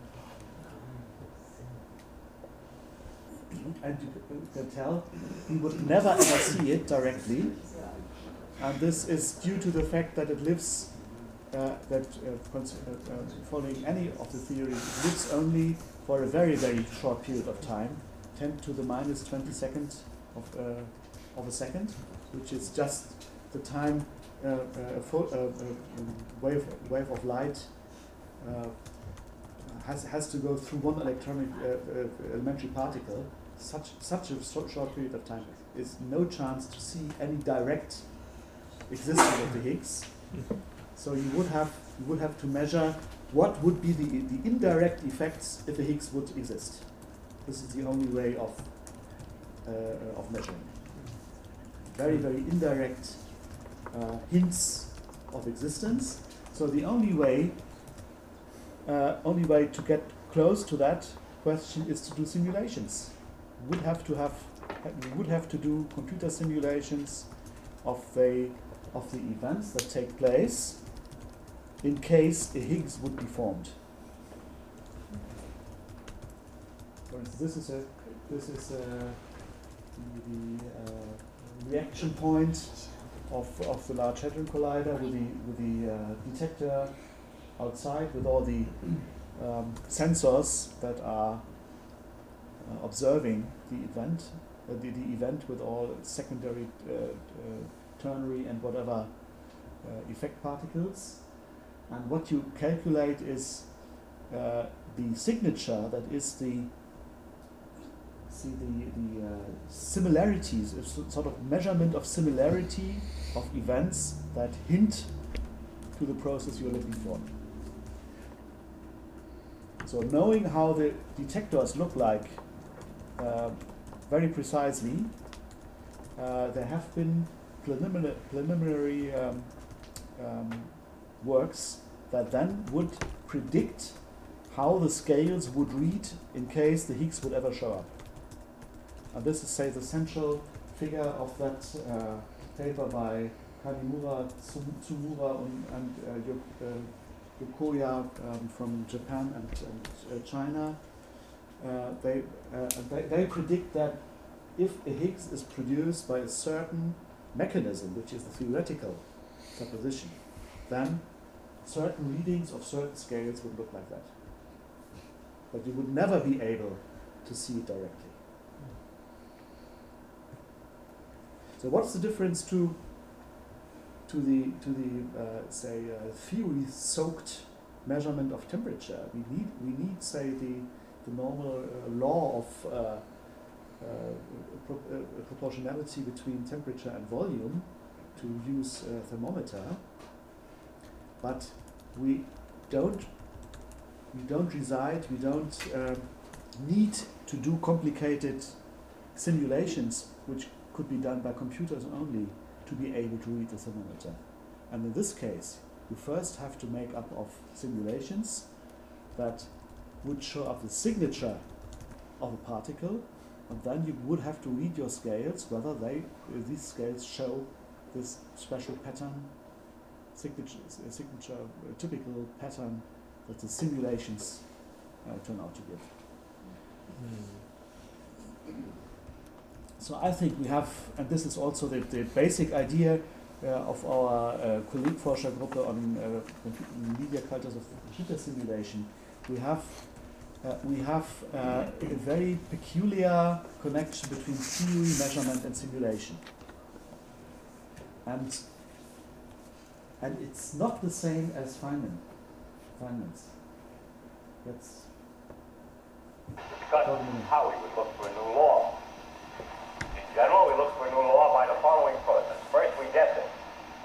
And you can tell we would never ever see it directly, and this is due to the fact that it lives, uh, that uh, cons- uh, uh, following any of the theories, it lives only for a very, very short period of time, ten to the minus twenty seconds of, uh, of a second, which is just the time uh, uh, a, fo- uh, a wave, wave of light uh, has, has to go through one electronic uh, uh, elementary particle. Such, such a so short period of time is no chance to see any direct existence of the Higgs. So you would have you would have to measure what would be the, the indirect effects if a Higgs would exist. This is the only way of uh, of measuring. Very, very indirect uh, hints of existence. So the only way uh, only way to get close to that question is to do simulations. Would have to have we would have to do computer simulations of the of the events that take place in case a Higgs would be formed. For instance, this is a this is a, the, the uh, reaction point of of the Large Hadron Collider with the with the uh, detector outside with all the um, sensors that are uh, observing the event, uh, the, the event with all secondary, uh, uh, ternary, and whatever uh, effect particles. And what you calculate is uh, the signature, that is the see the the uh, similarities, a sort of measurement of similarity of events that hint to the process you're looking for. So knowing how the detectors look like uh, very precisely, uh, there have been preliminary, preliminary um, um, works that then would predict how the scales would read in case the Higgs would ever show up. And this is, say, the central figure of that uh, paper by Kanimura, Tsumura, and, and uh, Yok, uh, Yokoya um, from Japan and, and uh, China. Uh, they, uh, they they predict that if a Higgs is produced by a certain mechanism, which is the theoretical supposition, then certain readings of certain scales would look like that. But you would never be able to see it directly. So what's the difference to to the to the uh, say uh, theory-soaked measurement of temperature? We need we need say the the normal uh, law of uh, uh, pro uh, proportionality between temperature and volume to use a thermometer, but we don't we don't reside we don't uh, need to do complicated simulations which could be done by computers only to be able to read the thermometer. And in this case, you first have to make up of simulations that would show up the signature of a particle, and then you would have to read your scales whether they uh, these scales show this special pattern, signature, uh, signature uh, typical pattern that the simulations uh, turn out to give. Mm. So I think we have, and this is also the, the basic idea uh, of our uh, Kollegforschergruppe on uh, media cultures of computer simulation. We have uh, we have uh, a very peculiar connection between theory, measurement, and simulation, and and it's not the same as Feynman. Feynman's. That's because how we would look for a new law. In general, we look for a new law by the following process. First, we guess it.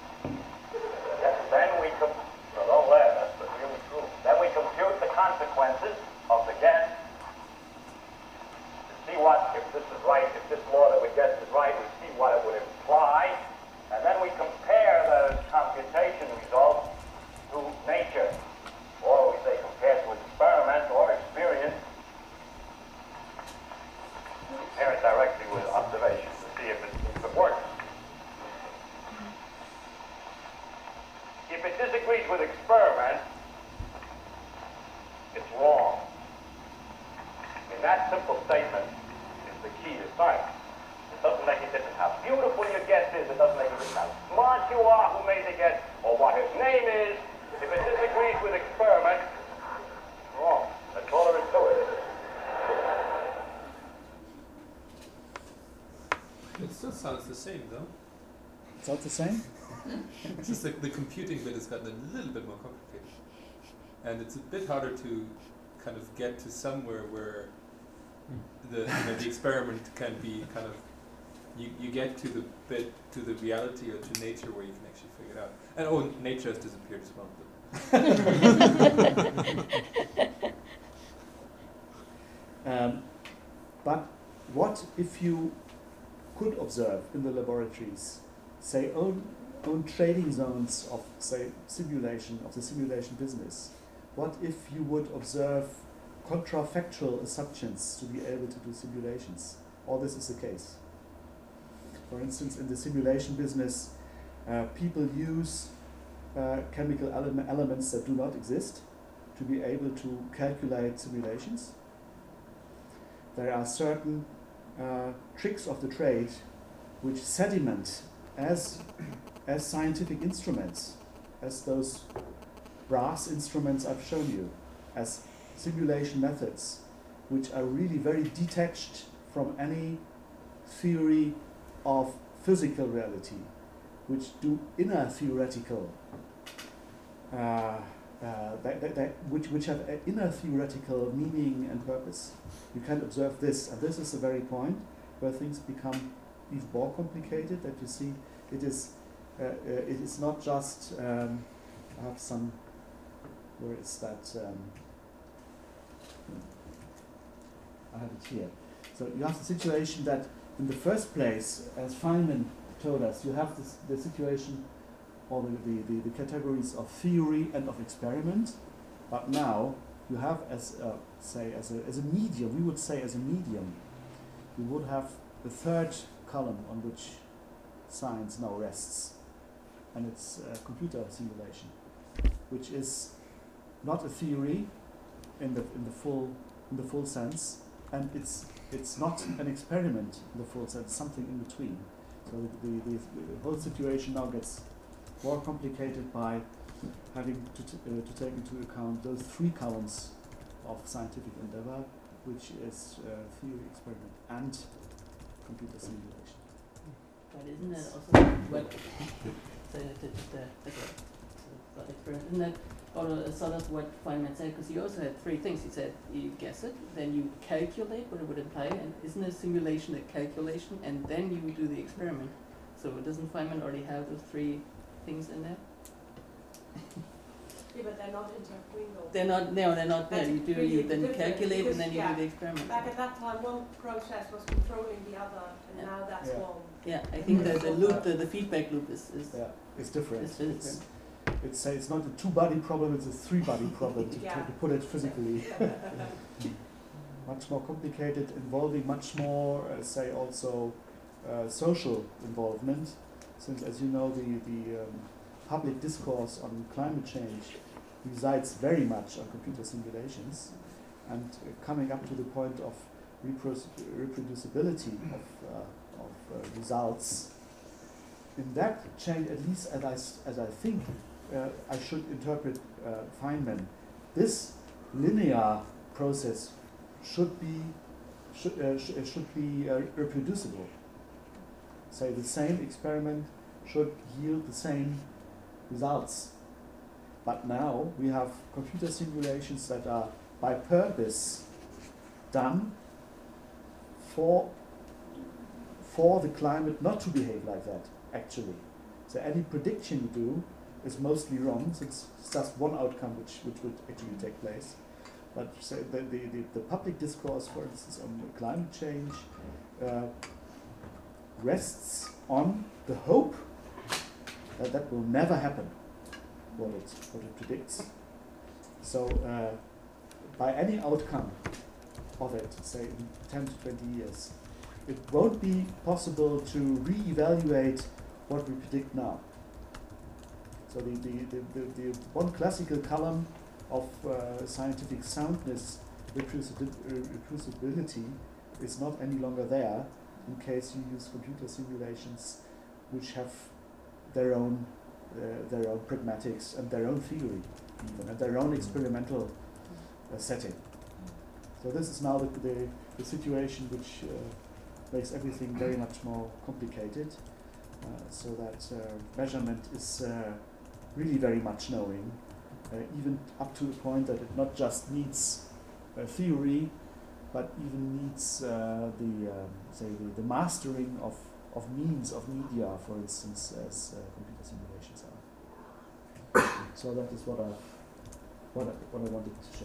Then we com no, don't laugh, that's but really true. Then we compute the consequences of the guess to see what, if this is right, if this law that we guess is right, we see what it would imply, and then we compare those computation results to nature, or we say compare to experiment or experience. Compare it directly with observation to see if it, if it works. If it disagrees with experiment, it's wrong. And that simple statement is the key to science. It doesn't make a difference how beautiful your guess is, it doesn't make a difference how smart you are who made the guess, or what his name is. If it disagrees with experiment, it's wrong. That's all there is to it. It still sounds the same, though. It's not the same? It's just like the computing bit has gotten a little bit more complicated. And it's a bit harder to kind of get to somewhere where the, you know, the experiment can be kind of, you, you get to the bit, to the reality or to nature where you can actually figure it out. And oh, nature has disappeared as well. um, but what if you could observe in the laboratories, say, own, own trading zones of, say, simulation, of the simulation business, what if you would observe contrafactual assumptions to be able to do simulations? All this is the case. For instance, in the simulation business, uh, people use uh, chemical ele- elements that do not exist to be able to calculate simulations. There are certain uh, tricks of the trade which sediment as, as scientific instruments, as those brass instruments I've shown you, as simulation methods, which are really very detached from any theory of physical reality, which do inner theoretical, uh, uh, that, that, that, which, which have a inner theoretical meaning and purpose. You can observe this, and this is the very point where things become even more complicated, that you see it is, uh, uh, it is not just, um, I have some, where is that, um, I have it here. So you have the situation that in the first place, as Feynman told us, you have this, the situation or the, the, the, the categories of theory and of experiment, but now you have as a, say as a, as a medium, we would say as a medium, you would have the third column on which science now rests, and it's uh, computer simulation, which is not a theory in the in the full in the full sense, and it's it's not an experiment in the full sense, something in between. So the, the, the whole situation now gets more complicated by having to, t- uh, to take into account those three columns of scientific endeavor, which is uh, theory, experiment, and computer simulation. But isn't that also what the, the, the, the, the experiment? Isn't that or sort of what Feynman said? Because he also had three things. He said you guess it, then you calculate what it would imply, and isn't a simulation a calculation, and then you do the experiment. So doesn't Feynman already have those three things in there? Yeah, but they're not intermingled. They're not. No, they're not there. That's You do. really You then different, calculate, because, and then you yeah, do the experiment. Back at that time, one process was controlling the other, and Yeah. now that's Yeah. one. Yeah, I think the, the loop, the, the feedback loop is is, Yeah, it's different. is different. It's, it's, uh, it's not a two-body problem, it's a three-body problem, to, Yeah. to put it physically. Much more complicated, involving much more, uh, say, also uh, social involvement, since, as you know, the, the um, public discourse on climate change resides very much on computer simulations, and uh, coming up to the point of repro- reproducibility of, uh, of uh, results. In that change, at least as I, s- as I think, uh, I should interpret uh, Feynman, this linear process should be should, uh, sh- uh, should be uh, reproducible. Say the same experiment should yield the same results. But now we have computer simulations that are by purpose done for for the climate not to behave like that, actually. So any prediction you do is mostly wrong, since it's just one outcome which, which would actually take place. But say the, the, the, the public discourse, for instance, on climate change uh, rests on the hope that that will never happen, what it, what it predicts. So uh, by any outcome of it, say in ten to twenty years, it won't be possible to re-evaluate what we predict now. So the, the, the, the, the one classical column of uh, scientific soundness, reproducibility, is not any longer there in case you use computer simulations which have their own uh, their own pragmatics and their own theory, even, and their own experimental uh, setting. So this is now the, the, the situation which uh, makes everything very much more complicated, uh, so that uh, measurement is uh, really very much knowing, uh, even up to the point that it not just needs uh, theory, but even needs uh, the um, say the, the mastering of, of means of media, for instance, as uh, computer simulations are. So that is what I what I, what I wanted to show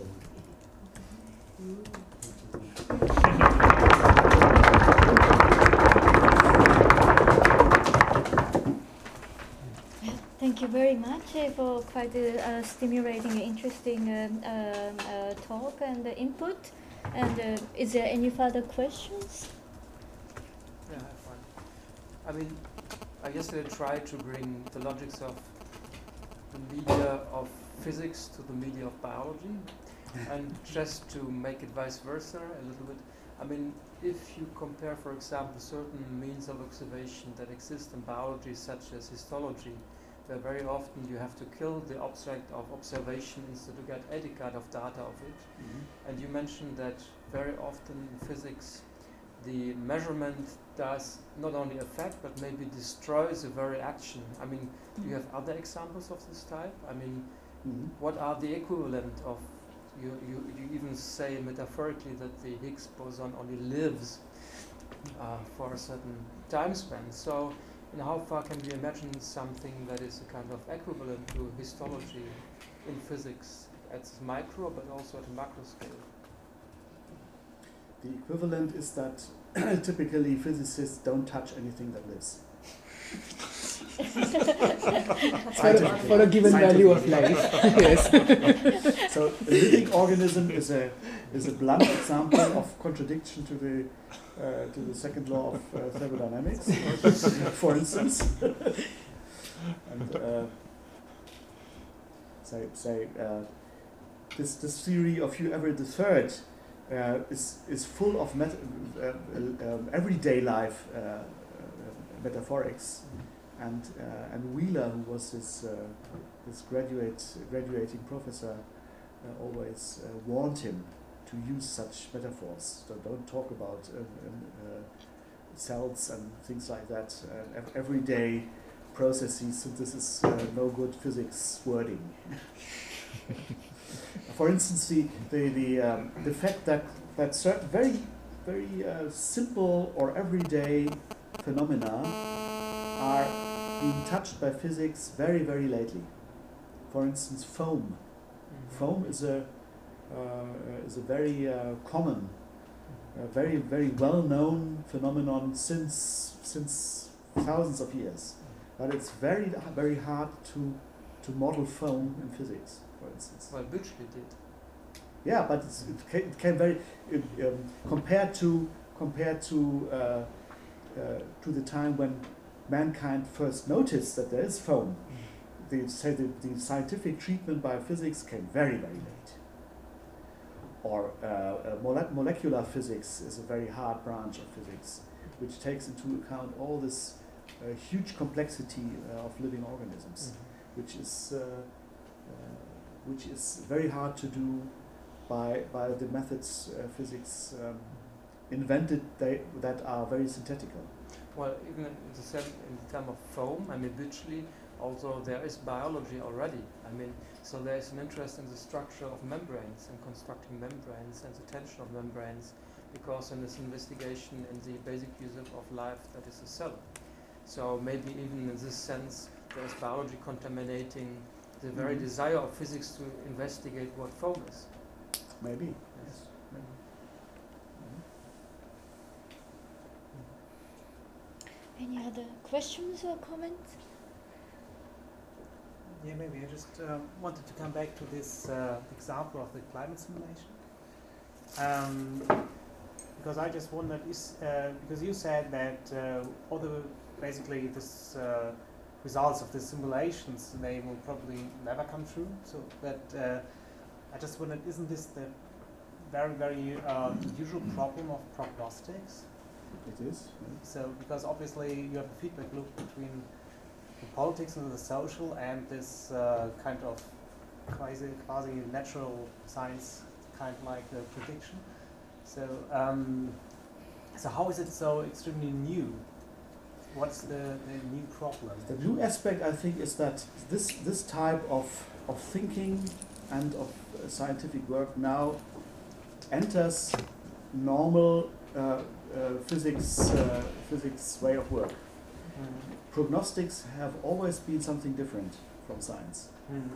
you. Thank Thank you very much uh, for quite a uh, stimulating, interesting um, um, uh, talk and uh, input. And uh, is there any further questions? Yeah, I have one. I mean, I yesterday tried to bring the logics of the media of physics to the media of biology, and just to make it vice versa a little bit. I mean, if you compare, for example, certain means of observation that exist in biology, such as histology, where very often you have to kill the object of observation instead to get any kind of data of it. Mm-hmm. And you mentioned that very often in physics, the measurement does not only affect, but maybe destroys the very action. I mean, do you have other examples of this type? I mean, Mm-hmm. what are the equivalent of, you, you, you even say metaphorically that the Higgs boson only lives uh, for a certain time span. So, in how far can we imagine something that is a kind of equivalent to histology in physics at micro, but also at a macro scale? The equivalent is that typically physicists don't touch anything that lives. for, a, for a given value of life. Yes. So a living organism is a is a blunt example of contradiction to the uh, to the second law of uh, thermodynamics, for instance. And uh, say say uh, this this theory of Hugh Everett the Third uh, is is full of met- uh, um, everyday life uh, uh, metaphorics. And uh, and Wheeler, who was his uh, his graduate graduating professor, uh, always uh, warned him to use such metaphors. So don't talk about uh, uh, cells and things like that. Uh, ev- everyday processes. So this is uh, no good physics wording. For instance, the the the, um, the fact that that certain very very uh, simple or everyday phenomena are being touched by physics very, very lately. For instance, foam. Mm-hmm. Foam is a uh, is a very uh, common, uh, very, very well-known phenomenon since since thousands of years. But it's very, very hard to to model foam in physics, for instance. Well, Bütschli did. Yeah, but it's, it, came, it came very it, um, compared to compared to uh, uh, to the time when mankind first noticed that there is foam. They say that the scientific treatment by physics came very, very late. Or uh, uh, mole- molecular physics is a very hard branch of physics, which takes into account all this uh, huge complexity uh, of living organisms, Mm-hmm. which is uh, uh, which is very hard to do by by the methods uh, physics um, invented they, that are very synthetical. Well, even in the, sem- in the term of foam, I mean, Bütschli, although there is biology already. I mean, so there is an interest in the structure of membranes and constructing membranes and the tension of membranes, because in this investigation in the basic use of life, that is a cell. So maybe even in this sense, there is biology contaminating the very Mhm. desire of physics to investigate what foam is. Maybe. Yes. Maybe. Any other questions or comments? Yeah, maybe I just um, wanted to come back to this uh, example of the climate simulation. Um, because I just wondered, is, uh, because you said that uh, all the, basically this uh, results of the simulations, they will probably never come true. So that uh, I just wondered, isn't this the very, very uh, usual problem of prognostics? It is. Yeah. So, because obviously you have a feedback loop between the politics and the social and this uh, kind of quasi, quasi natural science, kind of like the prediction. So, um, so how is it so extremely new? What's the, the new problem? The new aspect, I think, is that this this type of of thinking and of uh, scientific work now enters normal uh, uh, physics uh, physics way of work. Mm. Prognostics have always been something different from science. Mm.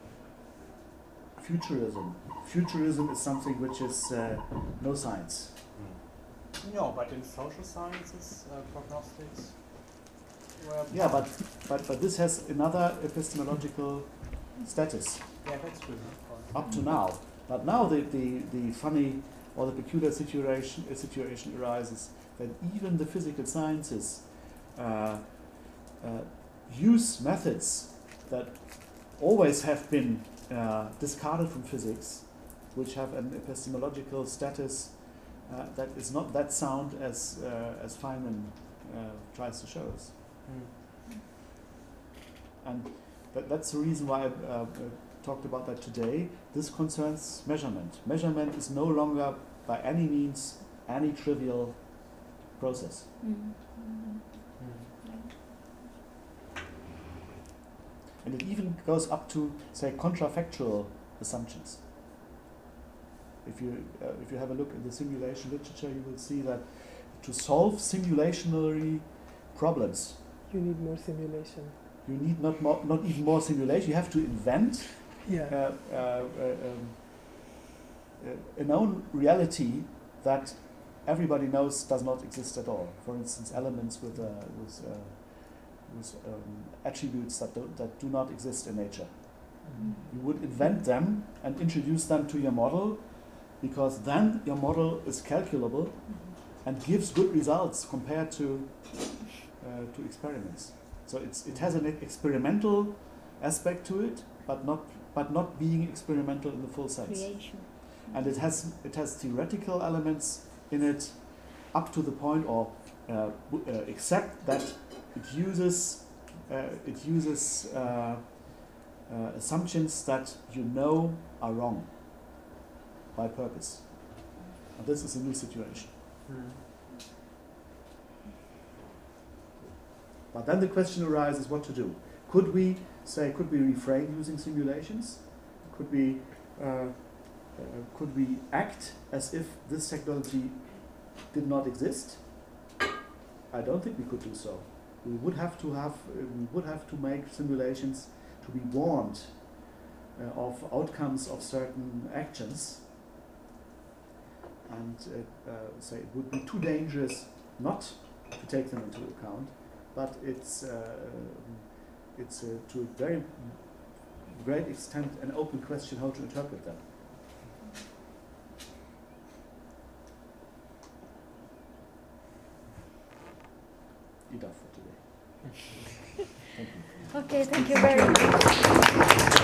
Futurism. Futurism is something which is uh, no science. No, but in social sciences, uh, prognostics. Well, Yeah, but, but, but this has another epistemological status yeah, that's true. up to now. But now the, the, the funny or the peculiar situation, uh, situation arises that even the physical sciences uh, uh, use methods that always have been uh, discarded from physics, which have an epistemological status uh, that is not that sound as, uh, as Feynman uh, tries to show us. Mm. And that, that's the reason why I uh, uh, talked about that today. This concerns measurement. Measurement is no longer by any means any trivial process. Mm. And it even goes up to, say, contrafactual assumptions. If you, uh, if you have a look at the simulation literature, you will see that to solve simulationary problems, You need more simulation. you need not, more, not even more simulation, you have to invent Yeah. uh, uh, uh, um, uh, a known reality that everybody knows does not exist at all. For instance, elements with, uh, with, uh, with um, attributes that do, that do not exist in nature. You would invent them and introduce them to your model, because then your model is calculable and gives good results compared to uh, to experiments. So it's it has an e- experimental aspect to it, but not but not being experimental in the full sense. Creation. And it has it has theoretical elements in it, up to the point, or uh, w- uh, except that it uses uh, it uses uh, uh, assumptions that you know are wrong by purpose. And this is a new situation. Mm. But then the question arises what to do. Could we say, could we refrain using simulations? Could we, uh, uh, could we act as if this technology did not exist? I don't think we could do so. We would have to have, uh, we would have to make simulations to be warned uh, of outcomes of certain actions. And uh, uh, say it would be too dangerous not to take them into account. But it's uh, it's uh, to a very great extent an open question how to interpret them. Enough for today. Thank you. Okay, thank you very much.